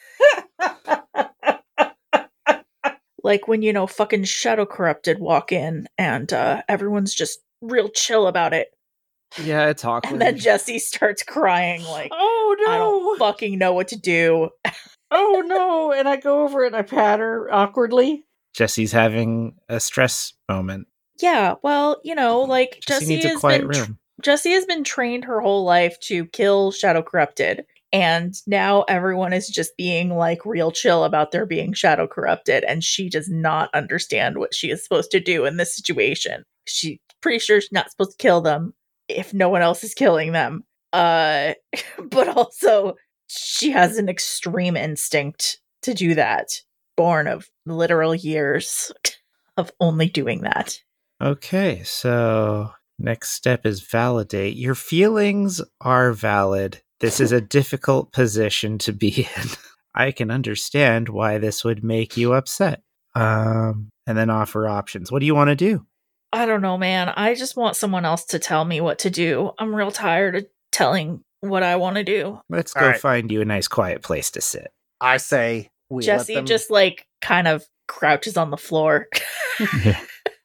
Like when, fucking Shadow Corrupted walk in and everyone's just real chill about it. Yeah, it's awkward. And then Jesse starts crying like, Oh no! I don't fucking know what to do. Oh no! And I go over and I pat her awkwardly. Jesse's having a stress moment. Yeah, well, like Jesse needs a quiet room. Jessie has been trained her whole life to kill Shadow Corrupted, and now everyone is just being like real chill about there being Shadow Corrupted, and she does not understand what she is supposed to do in this situation. She's pretty sure she's not supposed to kill them if no one else is killing them. But also she has an extreme instinct to do that, born of literal years of only doing that. Okay, so next step is validate. Your feelings are valid. This is a difficult position to be in. I can understand why this would make you upset. And then offer options. What do you want to do? I don't know, man. I just want someone else to tell me what to do. I'm real tired of telling what I want to do. Let's All go right. find you a nice quiet place to sit. I say we Jesse let them... just like kind of crouches on the floor. Yeah.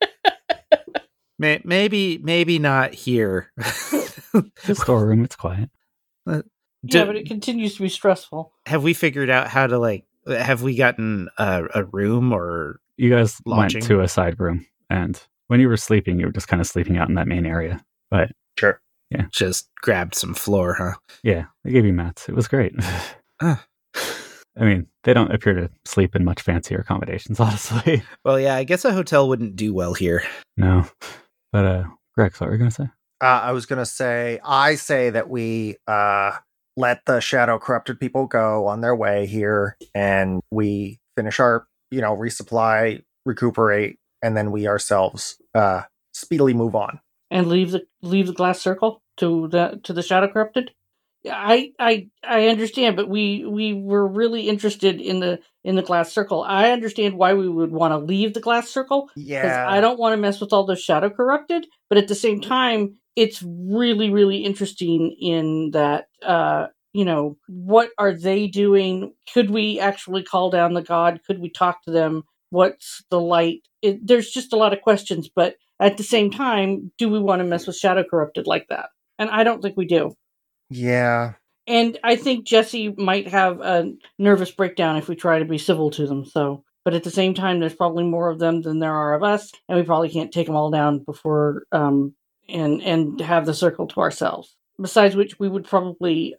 Maybe not here. The storeroom, it's quiet. Yeah, but it continues to be stressful. Have we figured out how to have we gotten a room or You guys Lodging. went to a side room, and when you were sleeping, you were just kind of sleeping out in that main area. But Sure. just grabbed some floor, huh? yeah, they gave you mats. It was great. Ah. I mean, they don't appear to sleep in much fancier accommodations, honestly. Well, yeah, I guess a hotel wouldn't do well here. No. But, Greg, what were you going to say? I was going to say, I say that we let the Shadow Corrupted people go on their way here, and we finish our, resupply, recuperate, and then we ourselves speedily move on. And leave the glass circle to the Shadow Corrupted. I understand, but we were really interested in the glass circle. I understand why we would want to leave the glass circle. Because Yeah. I don't want to mess with all the Shadow Corrupted, but at the same time, it's really, really interesting in that, what are they doing? Could we actually call down the god? Could we talk to them? What's the light? There's just a lot of questions, but at the same time, do we want to mess with Shadow Corrupted like that? And I don't think we do. Yeah. And I think Jesse might have a nervous breakdown if we try to be civil to them. So but at the same time, there's probably more of them than there are of us, and we probably can't take them all down before and have the circle to ourselves. Besides which, we would probably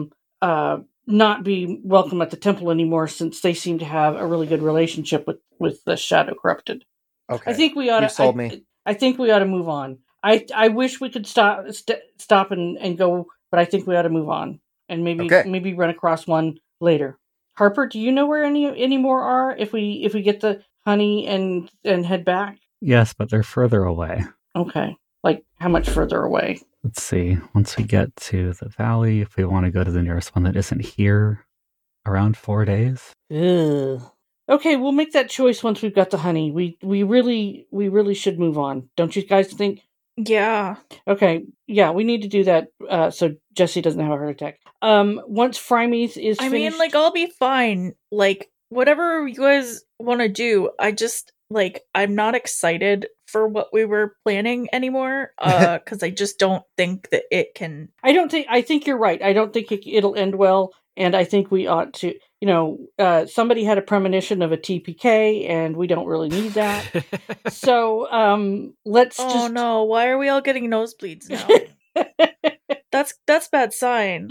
not be welcome at the temple anymore, since they seem to have a really good relationship with the Shadow Corrupted. Okay. I think we ought to. You sold me. I think we ought to move on. I wish we could stop and go, but I think we ought to move on and maybe run across one later. Harper, do you know where any more are if we get the honey and head back? Yes, but they're further away. Okay. Like, how much further away? Let's see. Once we get to the valley, if we want to go to the nearest one that isn't here, around 4 days. Ugh. Okay, we'll make that choice once we've got the honey. We really should move on. Don't you guys think? Yeah. Okay. Yeah, we need to do that so Jesse doesn't have a heart attack. Once Phrymes is I finished... mean, like, I'll be fine. Like, whatever you guys want to do, I just, like, I'm not excited for what we were planning anymore, because I just don't think that it can... I think you're right. I don't think it'll end well, and I think we ought to... somebody had a premonition of a TPK, and we don't really need that. So, let's just... Oh no, why are we all getting nosebleeds now? That's bad sign.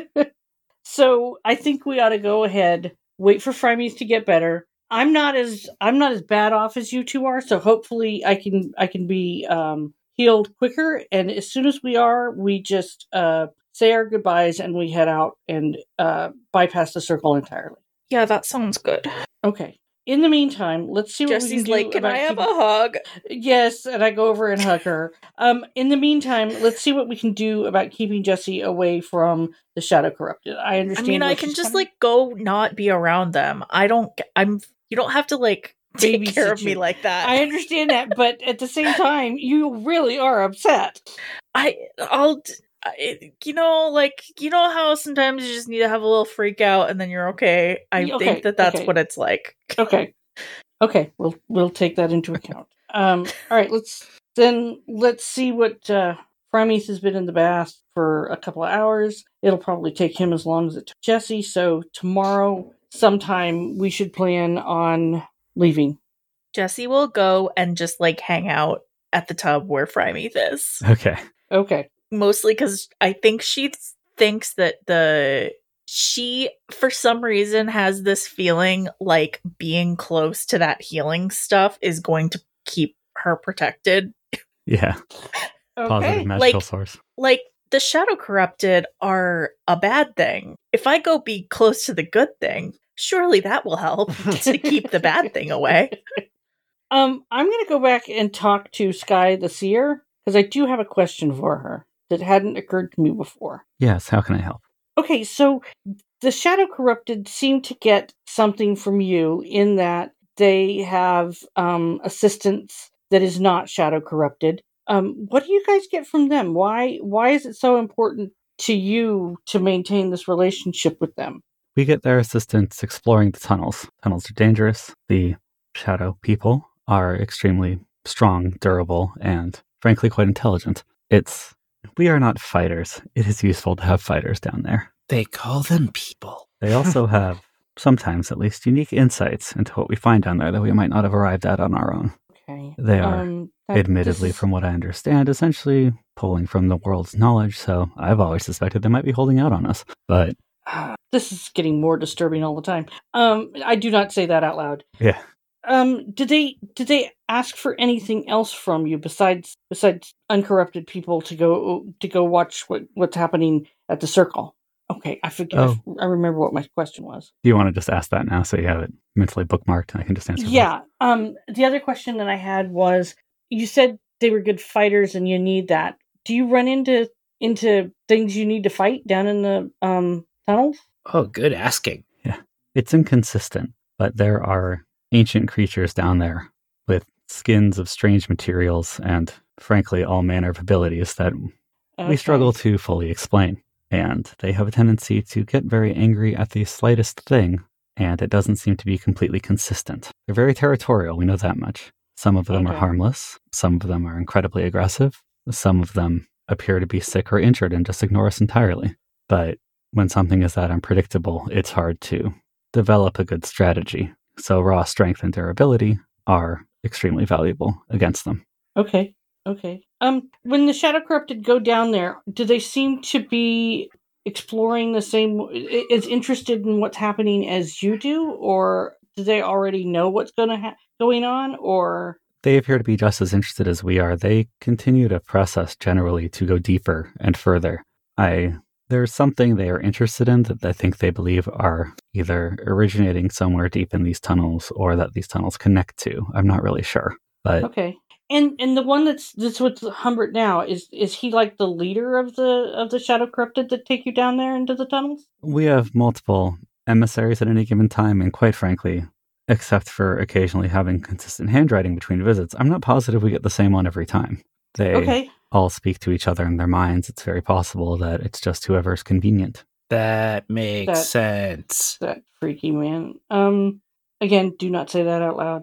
So, I think we ought to go ahead, wait for Phrymes to get better. I'm not as bad off as you two are, so hopefully I can be healed quicker, and as soon as we are, we just say our goodbyes and we head out and bypass the circle entirely. Yeah, that sounds good. Okay. In the meantime, let's see what Jesse's we can do. like, can I have a hug? Yes, and I go over and hug her. In the meantime, let's see what we can do about keeping Jesse away from the Shadow Corrupted. I understand. I mean, I can just like go not be around them. You don't have to like take care of me like that. I understand that, but at the same time, you really are upset. You know how sometimes you just need to have a little freak out and then you're okay. I think that's what it's like. Okay. We'll take that into account. All right. Let's see what Phrymes has been in the bath for a couple of hours. It'll probably take him as long as it took Jesse. So tomorrow, sometime, we should plan on leaving. Jesse will go and just like hang out at the tub where Phrymes is. Okay. Mostly because I think she thinks that she, for some reason, has this feeling like being close to that healing stuff is going to keep her protected. Yeah. Okay. Positive magical source. Like, the Shadow Corrupted are a bad thing. If I go be close to the good thing, surely that will help to keep the bad thing away. I'm going to go back and talk to Sky the Seer, because I do have a question for her that hadn't occurred to me before. Yes, how can I help? Okay, so the Shadow Corrupted seem to get something from you in that they have assistance that is not Shadow Corrupted. What do you guys get from them? Why is it so important to you to maintain this relationship with them? We get their assistance exploring the tunnels. Tunnels are dangerous. The Shadow people are extremely strong, durable, and frankly quite intelligent. We are not fighters. It is useful to have fighters down there. They call them people. They also have, sometimes at least, unique insights into what we find down there that we might not have arrived at on our own. Okay. They are, admittedly, from what I understand, essentially pulling from the world's knowledge, so I've always suspected they might be holding out on us. But this is getting more disturbing all the time. I do not say that out loud. Yeah. Did they ask for anything else from you besides uncorrupted people to go watch what's happening at the circle? Okay, I forget. Oh. I remember what my question was. Do you want to just ask that now so you have it mentally bookmarked and I can just answer? Yeah. The other question that I had was, you said they were good fighters and you need that. Do you run into things you need to fight down in the tunnels? Oh, good asking. Yeah. It's inconsistent, but there are ancient creatures down there with skins of strange materials and, frankly, all manner of abilities that we struggle to fully explain. And they have a tendency to get very angry at the slightest thing, and it doesn't seem to be completely consistent. They're very territorial, we know that much. Some of them are harmless, some of them are incredibly aggressive, some of them appear to be sick or injured and just ignore us entirely. But when something is that unpredictable, it's hard to develop a good strategy. So raw strength and durability are extremely valuable against them. Okay. When the Shadow Corrupted go down there, do they seem to be exploring the same, as interested in what's happening as you do, or do they already know what's going on, or? They appear to be just as interested as we are. They continue to press us generally to go deeper and further. There's something they are interested in that I think they believe are either originating somewhere deep in these tunnels or that these tunnels connect to. I'm not really sure. But okay. And the one that's with Humbert now, is he like the leader of the Shadow Corrupted that take you down there into the tunnels? We have multiple emissaries at any given time, and quite frankly, except for occasionally having consistent handwriting between visits, I'm not positive we get the same one every time. They all speak to each other in their minds. It's very possible that it's just whoever's convenient. That makes sense. That freaky man. Again, do not say that out loud.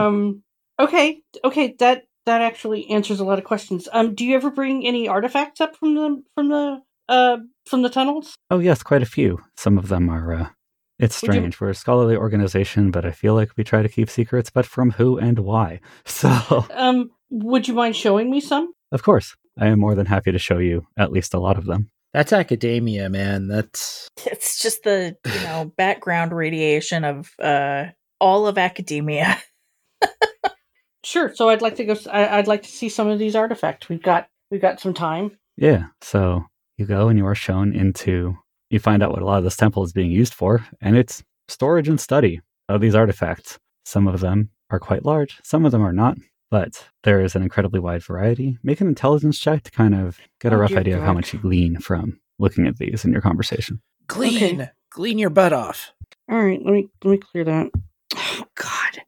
Okay, that actually answers a lot of questions. Do you ever bring any artifacts up from the tunnels? Oh yes, quite a few. Some of them are. It's strange. We're a scholarly organization, but I feel like we try to keep secrets. But from who and why? So. Would you mind showing me some? Of course, I am more than happy to show you at least a lot of them. That's academia, man. It's just the background radiation of all of academia. Sure. So I'd like to go. I'd like to see some of these artifacts. We've got some time. Yeah. So you go and you are shown into. You find out what a lot of this temple is being used for, and it's storage and study of these artifacts. Some of them are quite large. Some of them are not. But there is an incredibly wide variety. Make an intelligence check to kind of get a rough idea of how much you glean from looking at these in your conversation. Glean your butt off. All right, let me clear that. Oh God,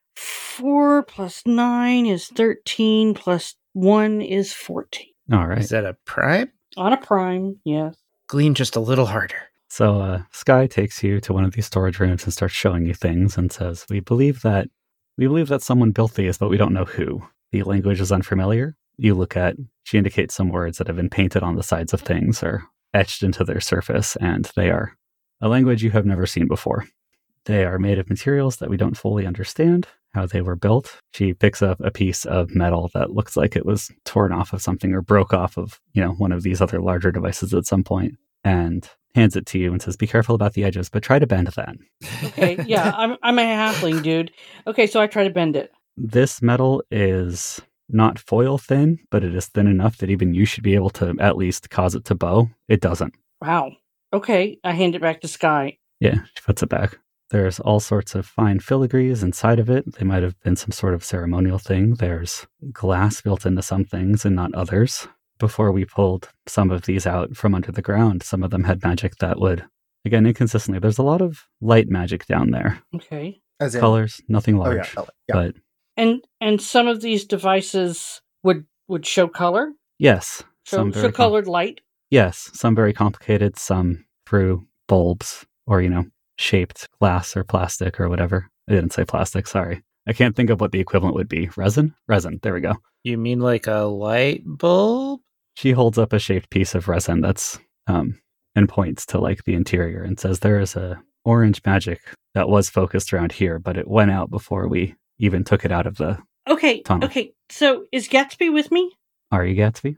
4 + 9 is 13, + 1 is 14. All right. Is that a prime? On a prime, yes. Glean just a little harder. So Sky takes you to one of these storage rooms and starts showing you things and says, We believe that someone built these, but we don't know who. The language is unfamiliar. She indicates some words that have been painted on the sides of things or etched into their surface, and they are a language you have never seen before. They are made of materials that we don't fully understand how they were built. She picks up a piece of metal that looks like it was torn off of something or broke off of, one of these other larger devices at some point, and hands it to you and says, be careful about the edges, but try to bend that. Okay, yeah, I'm a halfling, dude. Okay, so I try to bend it. This metal is not foil thin, but it is thin enough that even you should be able to at least cause it to bow. It doesn't. Wow. Okay, I hand it back to Sky. Yeah, she puts it back. There's all sorts of fine filigrees inside of it. They might have been some sort of ceremonial thing. There's glass built into some things and not others. Before we pulled some of these out from under the ground, some of them had magic that would, again, inconsistently. There's a lot of light magic down there. Okay. As in, colors, nothing large. Yeah. But and some of these devices would show color? Yes. Show colored light? Yes. Some very complicated, some through bulbs or, shaped glass or plastic or whatever. I didn't say plastic, sorry. I can't think of what the equivalent would be. Resin? Resin. There we go. You mean like a light bulb? She holds up a shaped piece of resin that's and points to like the interior and says there is a orange magic that was focused around here, but it went out before we even took it out of the tunnel. Okay. So is Gatsby with me? Are you Gatsby?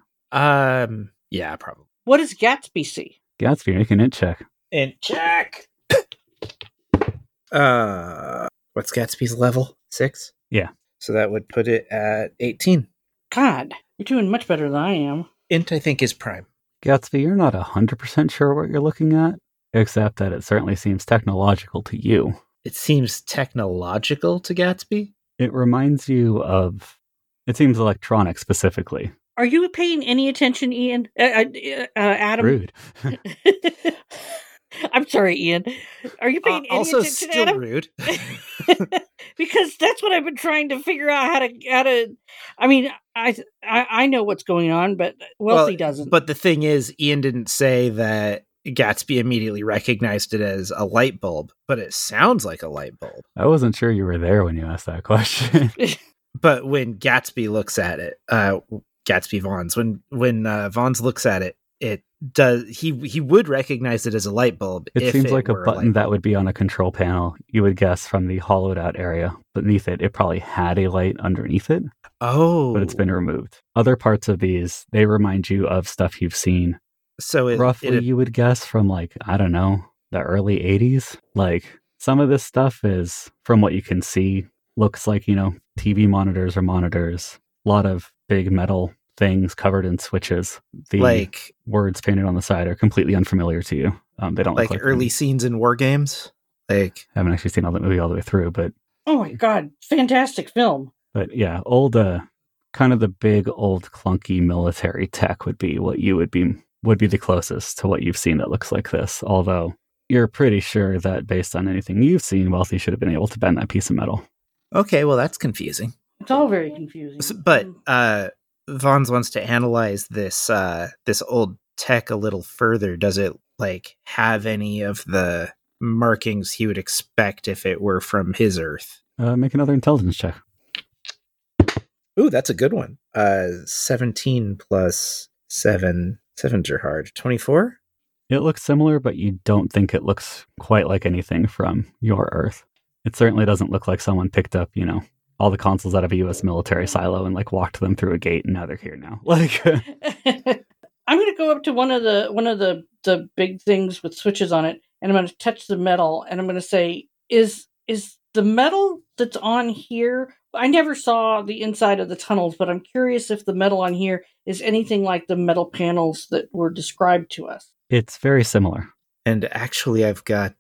Yeah, probably. What does Gatsby see? Gatsby, make an int check. Int check. What's Gatsby's level? 6? Yeah. So that would put it at 18. God, you're doing much better than I am. Int, I think, is prime. Gatsby, you're not 100% sure what you're looking at, except that it certainly seems technological to you. It seems technological to Gatsby? It reminds you of... It seems electronic specifically. Are you paying any attention, Ian? Adam? Rude. I'm sorry, Ian. Are you paying any also attention, still Adam? Rude. Because that's what I've been trying to figure out how to. I mean, I know what's going on, but Wealthy doesn't. But the thing is, Ian didn't say that Gatsby immediately recognized it as a light bulb, but it sounds like a light bulb. I wasn't sure you were there when you asked that question. But when Gatsby looks at it, Gatsby Vons, when Vons looks at it, it does. He would recognize it as a light bulb. It if seems like a were button light that bulb. would be on a control panel, you would guess, from the hollowed out area. Beneath it, it probably had a light underneath it, Oh, but it's been removed. Other parts of these, they remind you of stuff you've seen. so Roughly, you would guess from like, I don't know, the early 80s. Like, some of this stuff is, from what you can see, looks like, TV monitors or monitors. A lot of big metal things covered in switches. The like words painted on the side are completely unfamiliar to you. They don't like look like early them. scenes in war games. Like, I haven't actually seen all the movie all the way through, but Oh my god, fantastic film. yeah, old, kind of the big old clunky military tech would be what you would be the closest to what you've seen that looks like this. Although you're pretty sure that based on anything you've seen, Wealthy should have been able to bend that piece of metal. okay, well that's confusing. It's all very confusing. But Vons wants to analyze this old tech a little further. Does it like have any of the markings he would expect if it were from his Earth? Make another intelligence check. Ooh, that's a good one. 17 plus 7. 7s are hard. 24? It looks similar, but you don't think it looks quite like anything from your Earth. It certainly doesn't look like someone picked up, all the consoles out of a U.S. military silo and like walked them through a gate, and now they're here now. Like, I'm going to go up to one of the big things with switches on it, and I'm going to touch the metal, and I'm going to say, is the metal that's on here? I never saw the inside of the tunnels, but I'm curious if the metal on here is anything like the metal panels that were described to us. it's very similar. And actually, I've got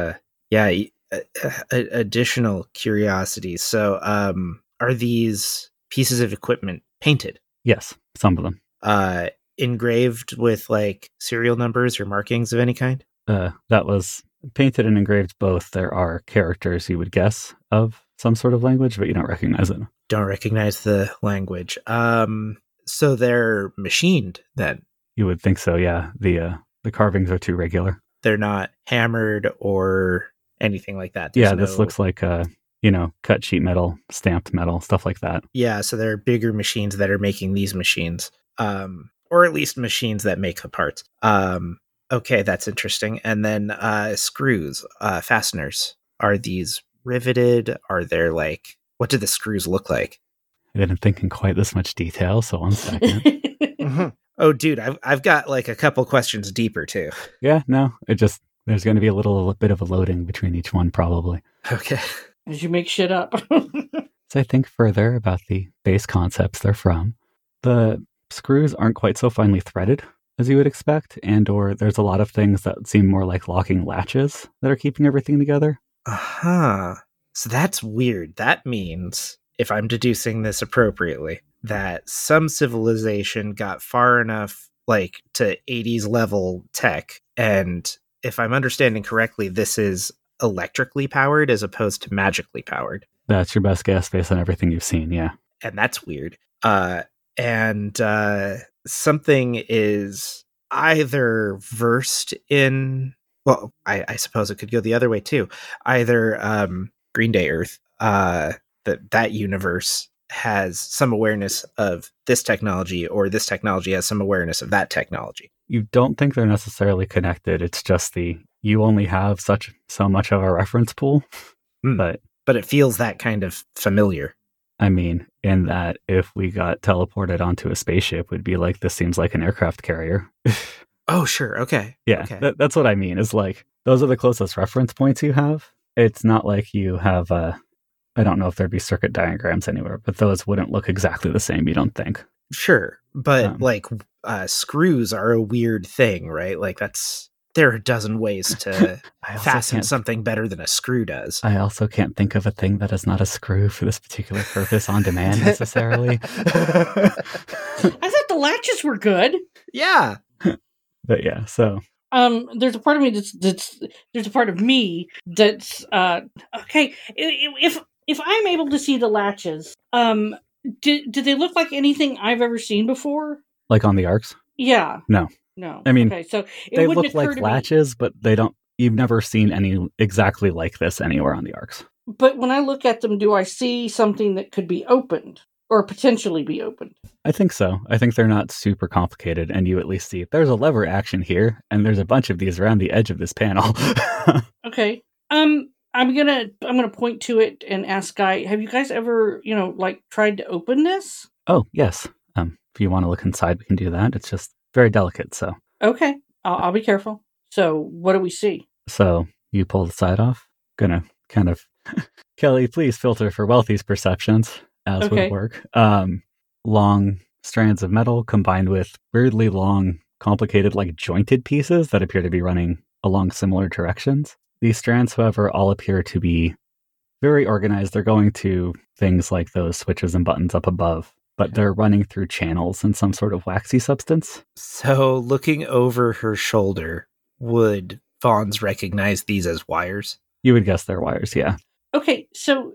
additional curiosities. So, are these pieces of equipment painted? Yes, some of them. Engraved with like serial numbers or markings of any kind? That was painted and engraved both. There are characters you would guess of some sort of language, but you don't recognize it. Don't recognize the language. So they're machined then. You would think so, yeah. The carvings are too regular. They're not hammered or anything like that. Yeah, There's this no- looks like cut sheet metal, stamped metal, stuff like that. Yeah, so there are bigger machines that are making these machines. Or at least machines that make the parts. Okay, that's interesting. And then screws, fasteners. Are these riveted? Are there like, what do the screws look like? I didn't think in quite this much detail, so 1 second. Mhm. Oh, dude, I've got like a couple questions deeper too. Yeah, no, there's going to be a bit of a loading between each one, probably. Okay. As you make shit up. As I think further about the base concepts they're from, the screws aren't quite so finely threaded as you would expect, or there's a lot of things that seem more like locking latches that are keeping everything together. Uh-huh. So that's weird. That means, if I'm deducing this appropriately, that some civilization got far enough like to 80s level tech, and if I'm understanding correctly, this is electrically powered as opposed to magically powered. That's your best guess based on everything you've seen, yeah. And that's weird. And something is either versed in, well, I suppose it could go the other way too. Either Green Day Earth, that universe has some awareness of this technology, or this technology has some awareness of that technology. You don't think they're necessarily connected. It's just you only have so much of a reference pool. Hmm. But it feels that kind of familiar. I mean, in that if we got teleported onto a spaceship, would be like, this seems like an aircraft carrier. Oh, sure. Okay. Yeah, Okay. that's what I mean. Is like, those are the closest reference points you have. It's not like you have I don't know if there'd be circuit diagrams anywhere, but those wouldn't look exactly the same, you don't think? Sure. But Um, screws are a weird thing, right? Like there are a dozen ways to I also fasten can't- something better than a screw does. I also can't think of a thing that is not a screw for this particular purpose on demand necessarily. I thought the latches were good. Yeah. But yeah, so There's a part of me there's a part of me that's okay. If I'm able to see the latches, do they look like anything I've ever seen before? like on the arcs, Yeah. No. No. I mean, okay, so it they wouldn't look occur like to latches, but they don't. You've never seen any exactly like this anywhere on the arcs. me. But when I look at them, do I see something that could be opened? or potentially be opened. I think so. I think they're not super complicated, and you at least see there's a lever action here, and there's a bunch of these around the edge of this panel. Okay. I'm gonna point to it and ask Guy, have you guys ever, tried to open this? Oh, yes. If you want to look inside, we can do that. It's just very delicate, so. Okay. I'll be careful. So, what do we see? So, you pull the side off. Gonna kind of... Kelly, please filter for Wealthy's perceptions, as Okay. would work. Long strands of metal combined with weirdly long, complicated, jointed pieces that appear to be running along similar directions. These strands, however, all appear to be very organized. They're going to things like those switches and buttons up above, but they're running through channels in some sort of waxy substance. So, looking over her shoulder, would Vons recognize these as wires? You would guess they're wires, yeah. Okay, so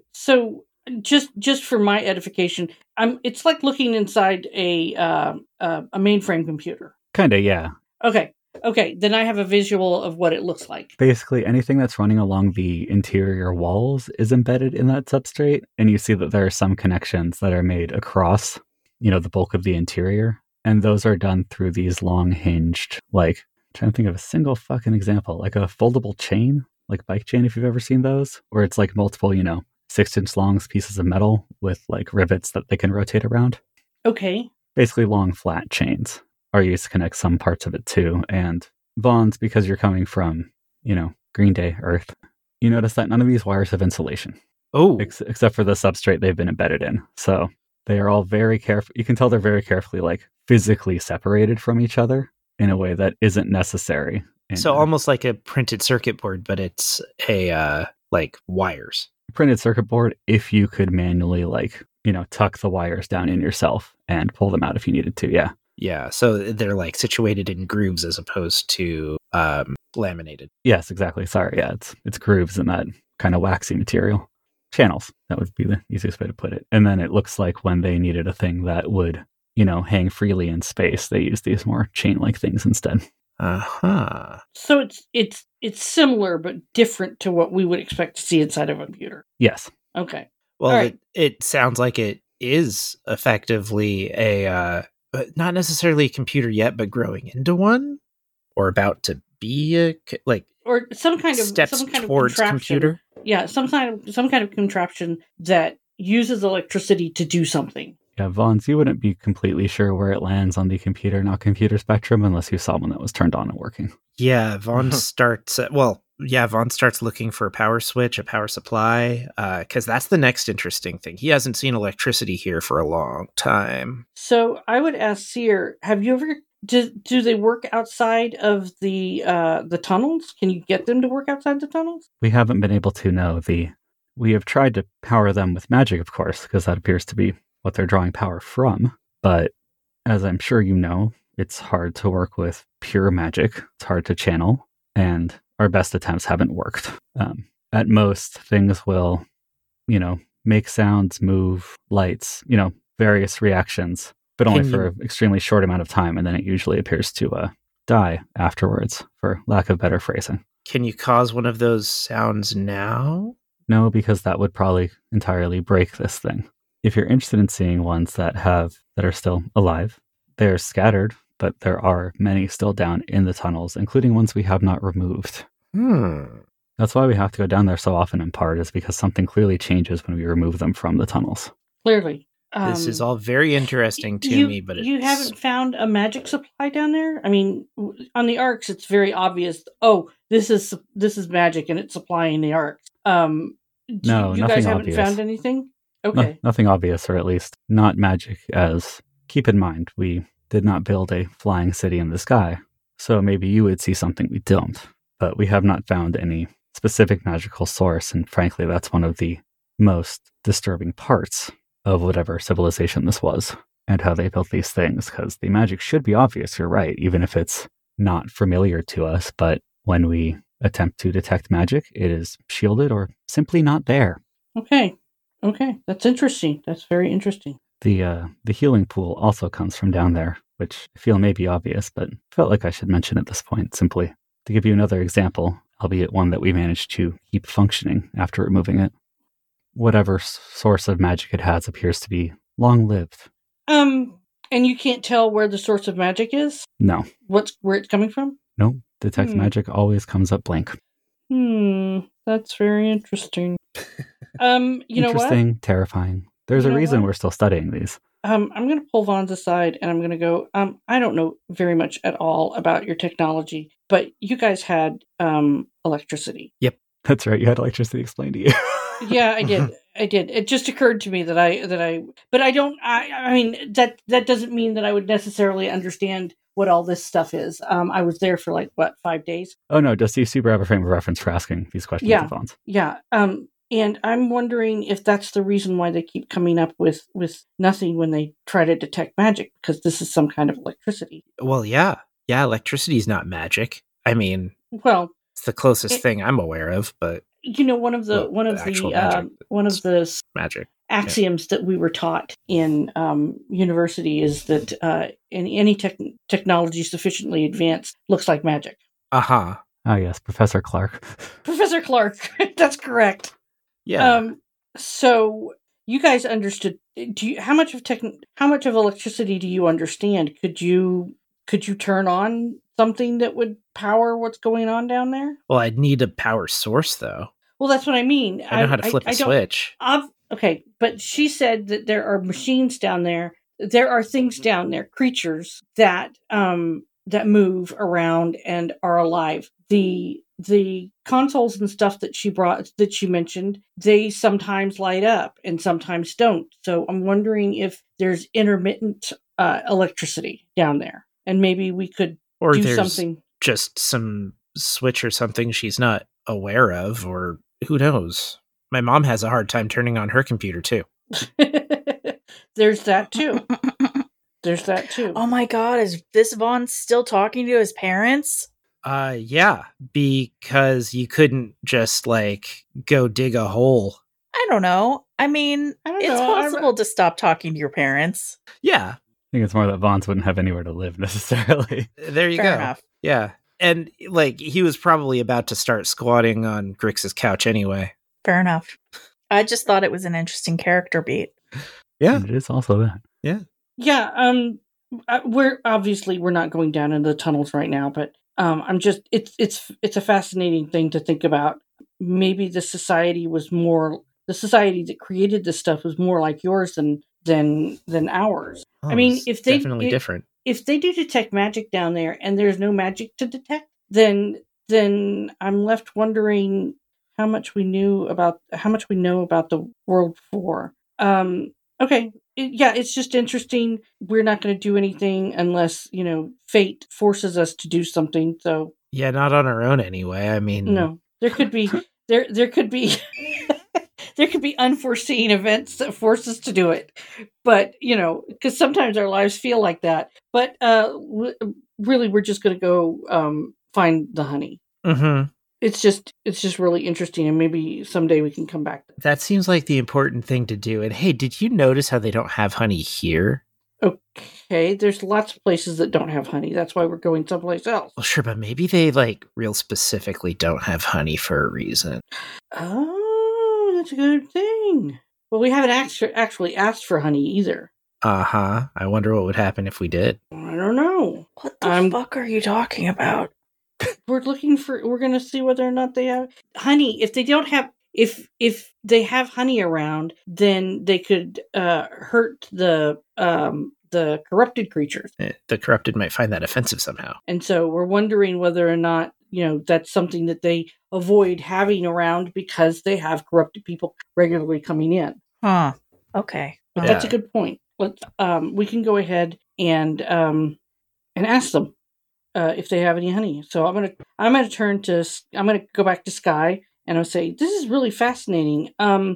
just for my edification, it's like looking inside a mainframe computer. Kinda, yeah. Okay, then I have a visual of what it looks like. Basically, anything that's running along the interior walls is embedded in that substrate, and you see that there are some connections that are made across, the bulk of the interior, and those are done through these long hinged, trying to think of a single fucking example, like a foldable chain, like bike chain, if you've ever seen those, where it's like multiple, 6-inch long pieces of metal with rivets that they can rotate around. Okay. Basically long flat chains are used to connect some parts of it too. And Vons, because you're coming from, Green Day Earth, you notice that none of these wires have insulation. Oh. Except for the substrate they've been embedded in. So they are all very careful. You can tell they're very carefully physically separated from each other in a way that isn't necessary. So almost like a printed circuit board, but it's a wires. Printed circuit board, if you could manually tuck the wires down in yourself and pull them out if you needed to, yeah. Yeah, so they're situated in grooves as opposed to laminated. Yes, exactly. Sorry, yeah, it's grooves in that kind of waxy material. Channels, that would be the easiest way to put it. And then it looks like when they needed a thing that would, hang freely in space, they used these more chain-like things instead. Uh-huh. So it's similar but different to what we would expect to see inside of a computer. Yes. Okay. Well, right. It sounds like it is effectively a not necessarily a computer yet, but growing into one, or about to be or some kind of steps towards computer. Yeah, some kind of contraption that uses electricity to do something. Yeah, Vons, you wouldn't be completely sure where it lands on the computer, not computer spectrum, unless you saw one that was turned on and working. Yeah, Vons starts looking for a power switch, a power supply, because that's the next interesting thing. He hasn't seen electricity here for a long time. So I would ask Seer, have you ever do they work outside of the tunnels? Can you get them to work outside the tunnels? We haven't been able to know. We have tried to power them with magic, of course, because that appears to be what they're drawing power from. But as I'm sure you know, it's hard to work with pure magic. It's hard to channel, and our best attempts haven't worked. At most, things will, make sounds, move, lights, various reactions, but only for an extremely short amount of time, and then it usually appears to die afterwards, for lack of better phrasing. Can you cause one of those sounds now? No, because that would probably entirely break this thing. If you're interested in seeing ones that are still alive, they're scattered, but there are many still down in the tunnels, including ones we have not removed. That's why we have to go down there so often in part, is because something clearly changes when we remove them from the tunnels. Clearly. This is all very interesting to me, but you haven't found a magic supply down there? I mean, on the arcs, it's very obvious. Oh, this is magic, and it's supplying the arcs. No, you nothing guys haven't obvious. found anything? Okay. Nothing obvious, or at least not magic, as keep in mind, we did not build a flying city in the sky, so maybe you would see something we don't. But we have not found any specific magical source, and frankly, that's one of the most disturbing parts of whatever civilization this was, and how they built these things, because the magic should be obvious, you're right, even if it's not familiar to us, but when we attempt to detect magic, it is shielded or simply not there. Okay, that's interesting. That's very interesting. The healing pool also comes from down there, which I feel may be obvious, but felt like I should mention at this point, simply to give you another example, albeit one that we managed to keep functioning after removing it. Whatever source of magic it has appears to be Long lived. And you can't tell where the source of magic is? No. Where it's coming from? No. Detect magic always comes up blank. That's very interesting. You know what? Interesting, terrifying. There's You a know reason what? we're still studying these. I'm going to pull Vons aside and I'm going to go, I don't know very much at all about your technology, but you guys had electricity. Yep. That's right. You had electricity explained to you. Yeah, I did. I did. It just occurred to me but I mean, that doesn't mean that I would necessarily understand what all this stuff is. I was there for 5 days? Oh, no. Does Steve Super have a frame of reference for asking these questions to Vons? Yeah. And I'm wondering if that's the reason why they keep coming up with nothing when they try to detect magic, because this is some kind of electricity. Well, yeah. Yeah, electricity's not magic. I mean, well, it's the closest thing I'm aware of, but one of the magic axioms that we were taught in university is that any technology sufficiently advanced looks like magic. Uh-huh. Oh, yes. Professor Clark. Professor Clark. That's correct. Yeah. So you guys understood. How much of electricity do you understand? Could you turn on something that would power what's going on down there? Well, I'd need a power source, though. Well, that's what I mean. I know how to flip a switch. Okay, but she said that there are machines down there. There are things down there, creatures that move around and are alive. The consoles and stuff that she mentioned, they sometimes light up and sometimes don't. So I'm wondering if there's intermittent electricity down there, and maybe we could do something. Just some switch or something she's not aware of, or who knows. My mom has a hard time turning on her computer too. There's that too. Oh my god, is this Vaughn still talking to his parents? Yeah, because you couldn't just go dig a hole. I don't know. I mean, it's possible to stop talking to your parents. Yeah. I think it's more that Vons wouldn't have anywhere to live necessarily. There you Fair go. enough. Yeah. And he was probably about to start squatting on Grix's couch anyway. Fair enough. I just thought it was an interesting character beat. Yeah. And it is also that. Yeah. Yeah. We're not going down into the tunnels right now, but it's a fascinating thing to think about. Maybe the society that created this stuff was more like yours than ours. Oh, I mean, if they definitely different. If they do detect magic down there and there's no magic to detect, then I'm left wondering how much we know about the world before. Okay. It's just interesting. We're not going to do anything unless, fate forces us to do something. So yeah, not on our own anyway. I mean, no, there could be there could be there could be unforeseen events that force us to do it. But because sometimes our lives feel like that. But really, we're just going to go find the honey. Mm-hmm. It's just really interesting, and maybe someday we can come back. That seems like the important thing to do. And hey, did you notice how they don't have honey here? Okay, there's lots of places that don't have honey. That's why we're going someplace else. Well, sure, but maybe they real specifically don't have honey for a reason. Oh, that's a good thing. Well, we haven't actually asked for honey either. Uh-huh. I wonder what would happen if we did. I don't know. What the fuck are you talking about? We're going to see whether or not they have honey. If they don't have, if they have honey around, then they could hurt the corrupted creatures. The corrupted might find that offensive somehow. And so we're wondering whether or not, that's something that they avoid having around because they have corrupted people regularly coming in. Huh. Okay. But that's a good point. Let's we can go ahead and ask them if they have any honey. So I'm gonna go back to Sky and I'll say, this is really fascinating.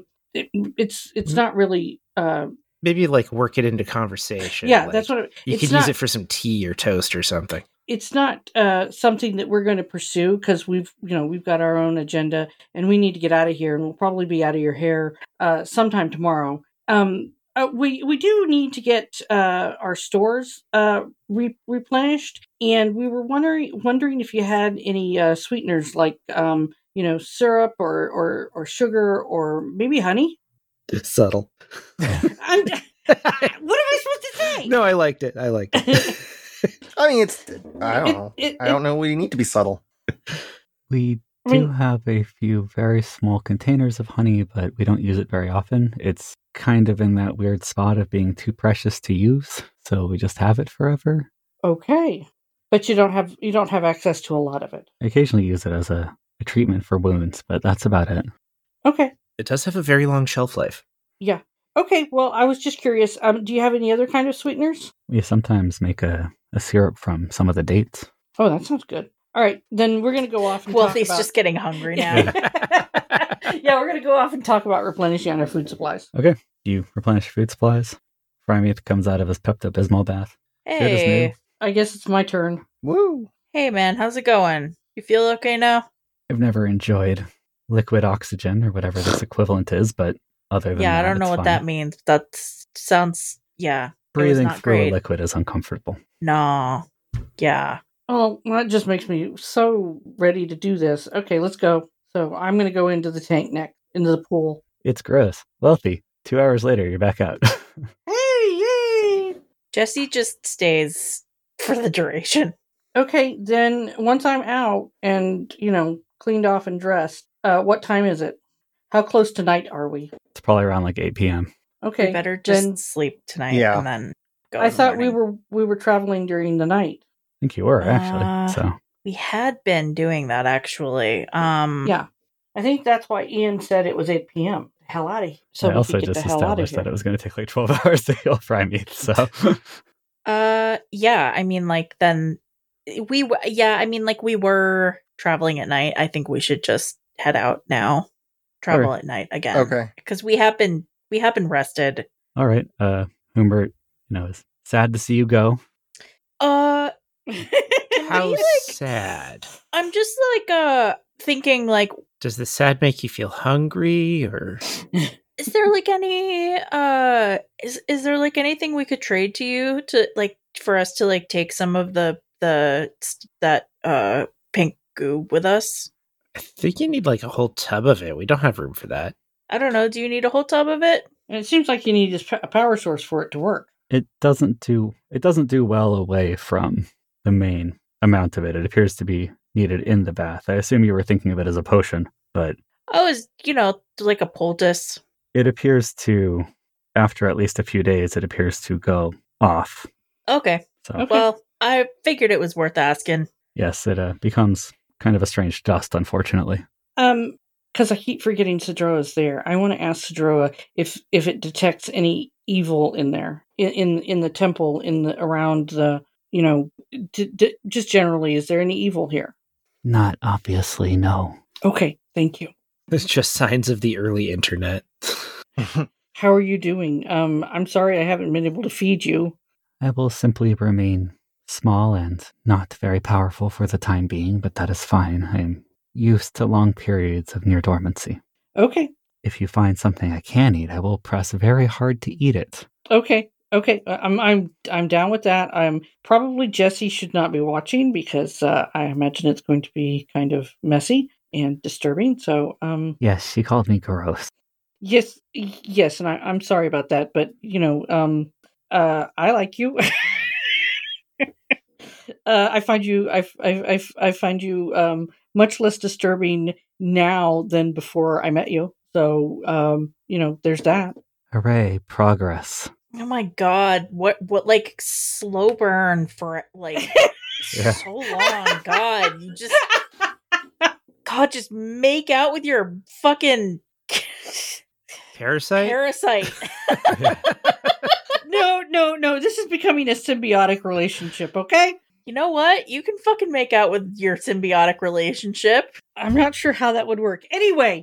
It's not really maybe work it into conversation. Yeah, that's what you could use it for some tea or toast or something. It's not something that we're going to pursue because we've got our own agenda and we need to get out of here, and we'll probably be out of your hair sometime tomorrow. We do need to get our stores replenished, and we were wondering if you had any sweeteners like syrup or sugar or maybe honey. It's subtle. What am I supposed to say? No, I liked it. I liked it. I mean, I don't know. I don't know. We need to be subtle. We I mean- do have a few very small containers of honey, but we don't use it very often. It's kind of in that weird spot of being too precious to use, so we just have it forever. Okay. But you don't have access to a lot of it. I occasionally use it as a treatment for wounds, but that's about it. Okay. It does have a very long shelf life. Yeah. Okay, well, I was just curious. Do you have any other kind of sweeteners? We sometimes make a syrup from some of the dates. Oh, that sounds good. All right, then we're going to go off and Wealthy's talk about... just getting hungry now. Yeah, we're going to go off and talk about replenishing our food supplies. Okay. You replenish your food supplies. Frymeath comes out of his Pepto-Bismol bath. Good as new. Hey, I guess it's my turn. Woo! hey, man, how's it going? You feel okay now? I've never enjoyed liquid oxygen or whatever this equivalent is, but other than Yeah, I that, don't know it's what fine. that means. That sounds, yeah. It was Breathing not through great. a liquid is uncomfortable. No. Yeah. Oh, that just makes me so ready to do this. Okay, let's go. So I'm going to go into the tank next, into the pool. It's gross. Wealthy. 2 hours later, you're back out. Hey, yay! Jesse just stays for the duration. Okay, then once I'm out and, cleaned off and dressed, what time is it? How close to night are we? It's probably around like 8 p.m. Okay, We better just then sleep tonight Yeah. and then go. I in the thought morning. we were traveling during the night. I think you were, actually. So We had been doing that actually. Yeah. I think that's why Ian said it was 8 p.m. Hell out of here. So I also we could get just the hell out of established here. that it was going to take like 12 hours to heal Frymeath, so... Yeah, I mean, like, then we were traveling at night. I think we should just head out now. Travel Sure. at night again. Okay. Because we have been rested. All right. Humbert, is sad to see you go. Can How we, sad. I'm just thinking, like, Does the sad make you feel hungry, or is there like any is there like anything we could trade to you to like for us to like take some of that pink goo with us? I think you need like a whole tub of it. We don't have room for that. I don't know. Do you need a whole tub of it? And it seems like you need a power source for it to work. It doesn't do well away from the main amount of it. It appears to be needed in the bath. I assume you were thinking of it as a potion, but Oh, is like a poultice. it appears to, after at least a few days, it appears to go off. Okay. So Okay. Well, I figured it was worth asking. yes, it becomes kind of a strange dust, unfortunately. Because I keep forgetting Sidroa's there. I want to ask Sidroa if it detects any evil in there, in the temple, around the, just generally, is there any evil here? Not obviously, no. Okay, thank you. It's just signs of the early internet. How are you doing? I'm sorry I haven't been able to feed you. I will simply remain small and not very powerful for the time being, but that is fine. I am used to long periods of near dormancy. Okay, If you find something I can eat, I will press very hard to eat it. okay. I'm down with that. Probably Jesse should not be watching because I imagine it's going to be kind of messy and disturbing. So, Yes, she called me gross. yes, and I'm sorry about that, but I like you. I find you much less disturbing now than before I met you. So, there's that. Hooray, progress. Oh my god, what like slow burn for like Yeah. so long. God, just make out with your fucking Parasite? parasite. No. This is becoming a symbiotic relationship, okay? You know what? You can fucking make out with your symbiotic relationship. I'm not sure how that would work. Anyway.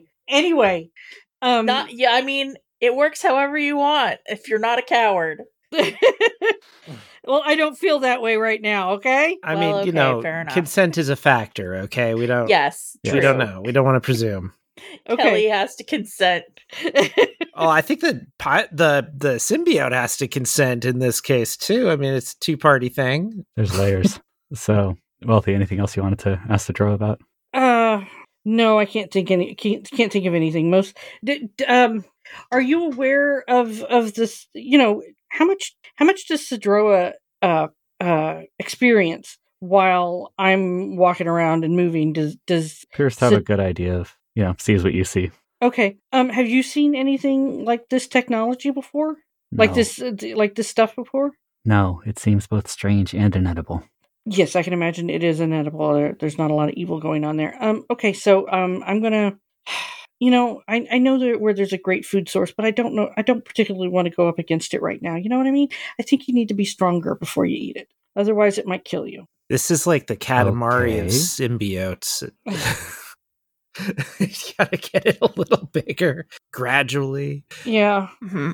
I mean, it works however you want if you're not a coward. Well, I don't feel that way right now, okay? I Well, mean, okay, fair enough. consent is a factor, okay? We don't Yes, we true. don't know. We don't want to presume. Okay. Kelly has to consent. Oh, I think that the symbiote has to consent in this case too. I mean, it's a two-party thing. There's layers. So, Wealthy, anything else you wanted to ask the Drow about? No, I can't think of anything. Are you aware of this? how much does Sidroa experience while I'm walking around and moving? Does Appears to have a good idea of, sees what you see. Okay. Have you seen anything like this technology before? No. Like this stuff before? No, it seems both strange and inedible. Yes, I can imagine it is inedible. There's not a lot of evil going on there. Okay, so I'm gonna, I know where there's a great food source, but I don't particularly want to go up against it right now. You know what I mean? I think you need to be stronger before you eat it. Otherwise, it might kill you. This is like the Katamari of symbiotes. You gotta get it a little bigger gradually. Yeah.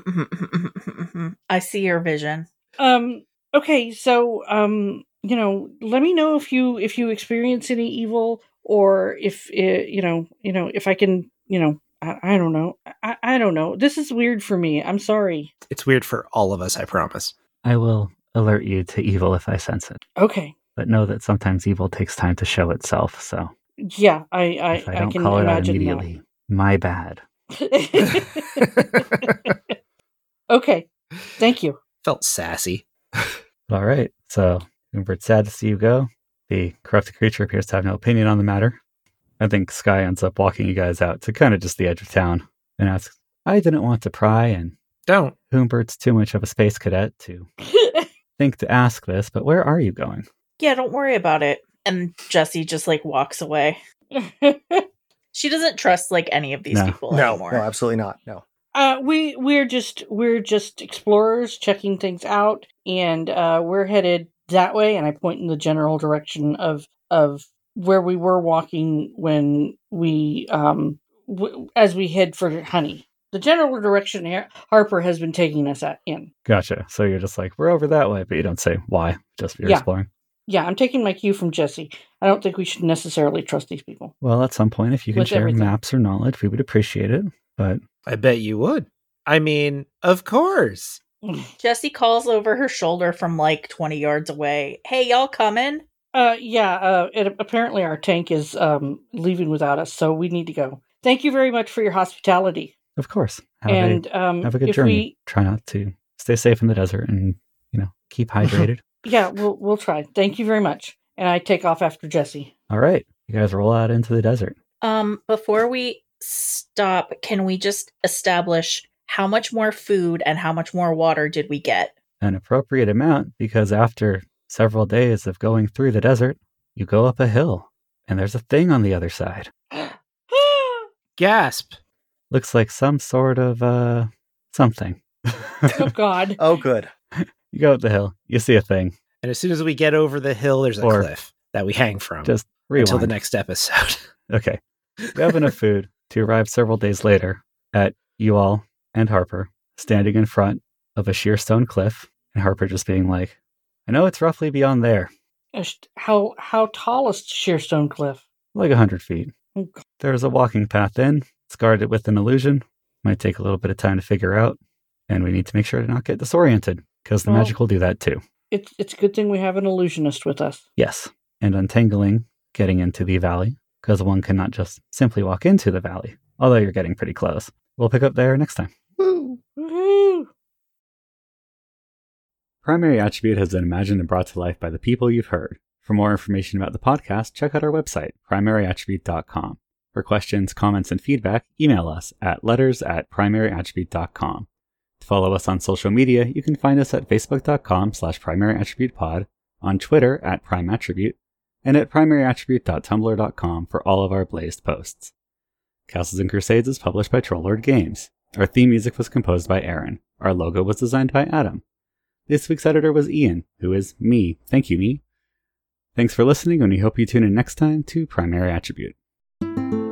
I see your vision. Okay, so let me know if you experience any evil, or if if I can, I don't know. I don't know. This is weird for me. I'm sorry. It's weird for all of us, I promise. I will alert you to evil if I sense it. Okay. But know that sometimes evil takes time to show itself, so yeah, if I don't can call it out imagine immediately, my bad. Okay. Thank you. Felt sassy. All right, so Umbert's sad to see you go. The corrupted creature appears to have no opinion on the matter. I think Sky ends up walking you guys out to kind of just the edge of town and asks, I didn't want to pry, and don't. Umbert's too much of a space cadet to think to ask this, but where are you going? Yeah, don't worry about it. And Jessie just walks away. She doesn't trust any of these people anymore. No, absolutely not. No. We're just explorers checking things out, and we're headed that way. And I point in the general direction of where we were walking when we as we head for Honey. The general direction Harper has been taking us in. Gotcha. So you're just we're over that way, but you don't say why. Just you're exploring. Yeah, I'm taking my cue from Jessie. I don't think we should necessarily trust these people. Well, at some point, if you can With share everything. maps or knowledge, we would appreciate it. But I bet you would. I mean, of course. Jessie calls over her shoulder from 20 yards away. Hey, y'all coming? Apparently our tank is leaving without us, so we need to go. Thank you very much for your hospitality. of course, Have a good journey. Try not to stay safe in the desert and, keep hydrated. Yeah, we'll try. Thank you very much. And I take off after Jessie. All right. You guys roll out into the desert. Before we stop, can we just establish how much more food and how much more water did we get? An appropriate amount, because after several days of going through the desert, you go up a hill, and there's a thing on the other side. Gasp. Looks like some sort of, something. Oh, God. Oh, good. You go up the hill, you see a thing. And as soon as we get over the hill, there's a cliff that we hang from. Just rewind. Until the next episode. Okay. You have enough food to arrive several days later at you all and Harper standing in front of a sheer stone cliff, and Harper just being like, I know it's roughly beyond there. How tall is Sheerstone Cliff? 100 feet. Oh, God. There's a walking path in. It's guarded with an illusion. Might take a little bit of time to figure out. And we need to make sure to not get disoriented, because the magic will do that too. It's a good thing we have an illusionist with us. Yes. And untangling, getting into the valley, because one cannot just simply walk into the valley, although you're getting pretty close. We'll pick up there next time. Woo! Woohoo! Primary Attribute has been imagined and brought to life by the people you've heard. For more information about the podcast, check out our website, primaryattribute.com. For questions, comments, and feedback, email us at letters@primaryattribute.com. To follow us on social media, you can find us at facebook.com/primaryattributepod, on Twitter @primeattribute, and at primaryattribute.tumblr.com for all of our blazed posts. Castles and Crusades is published by Trollord Games. Our theme music was composed by Aaron. Our logo was designed by Adam. This week's editor was Ian, who is me. Thank you, me. Thanks for listening, and we hope you tune in next time to Primary Attribute.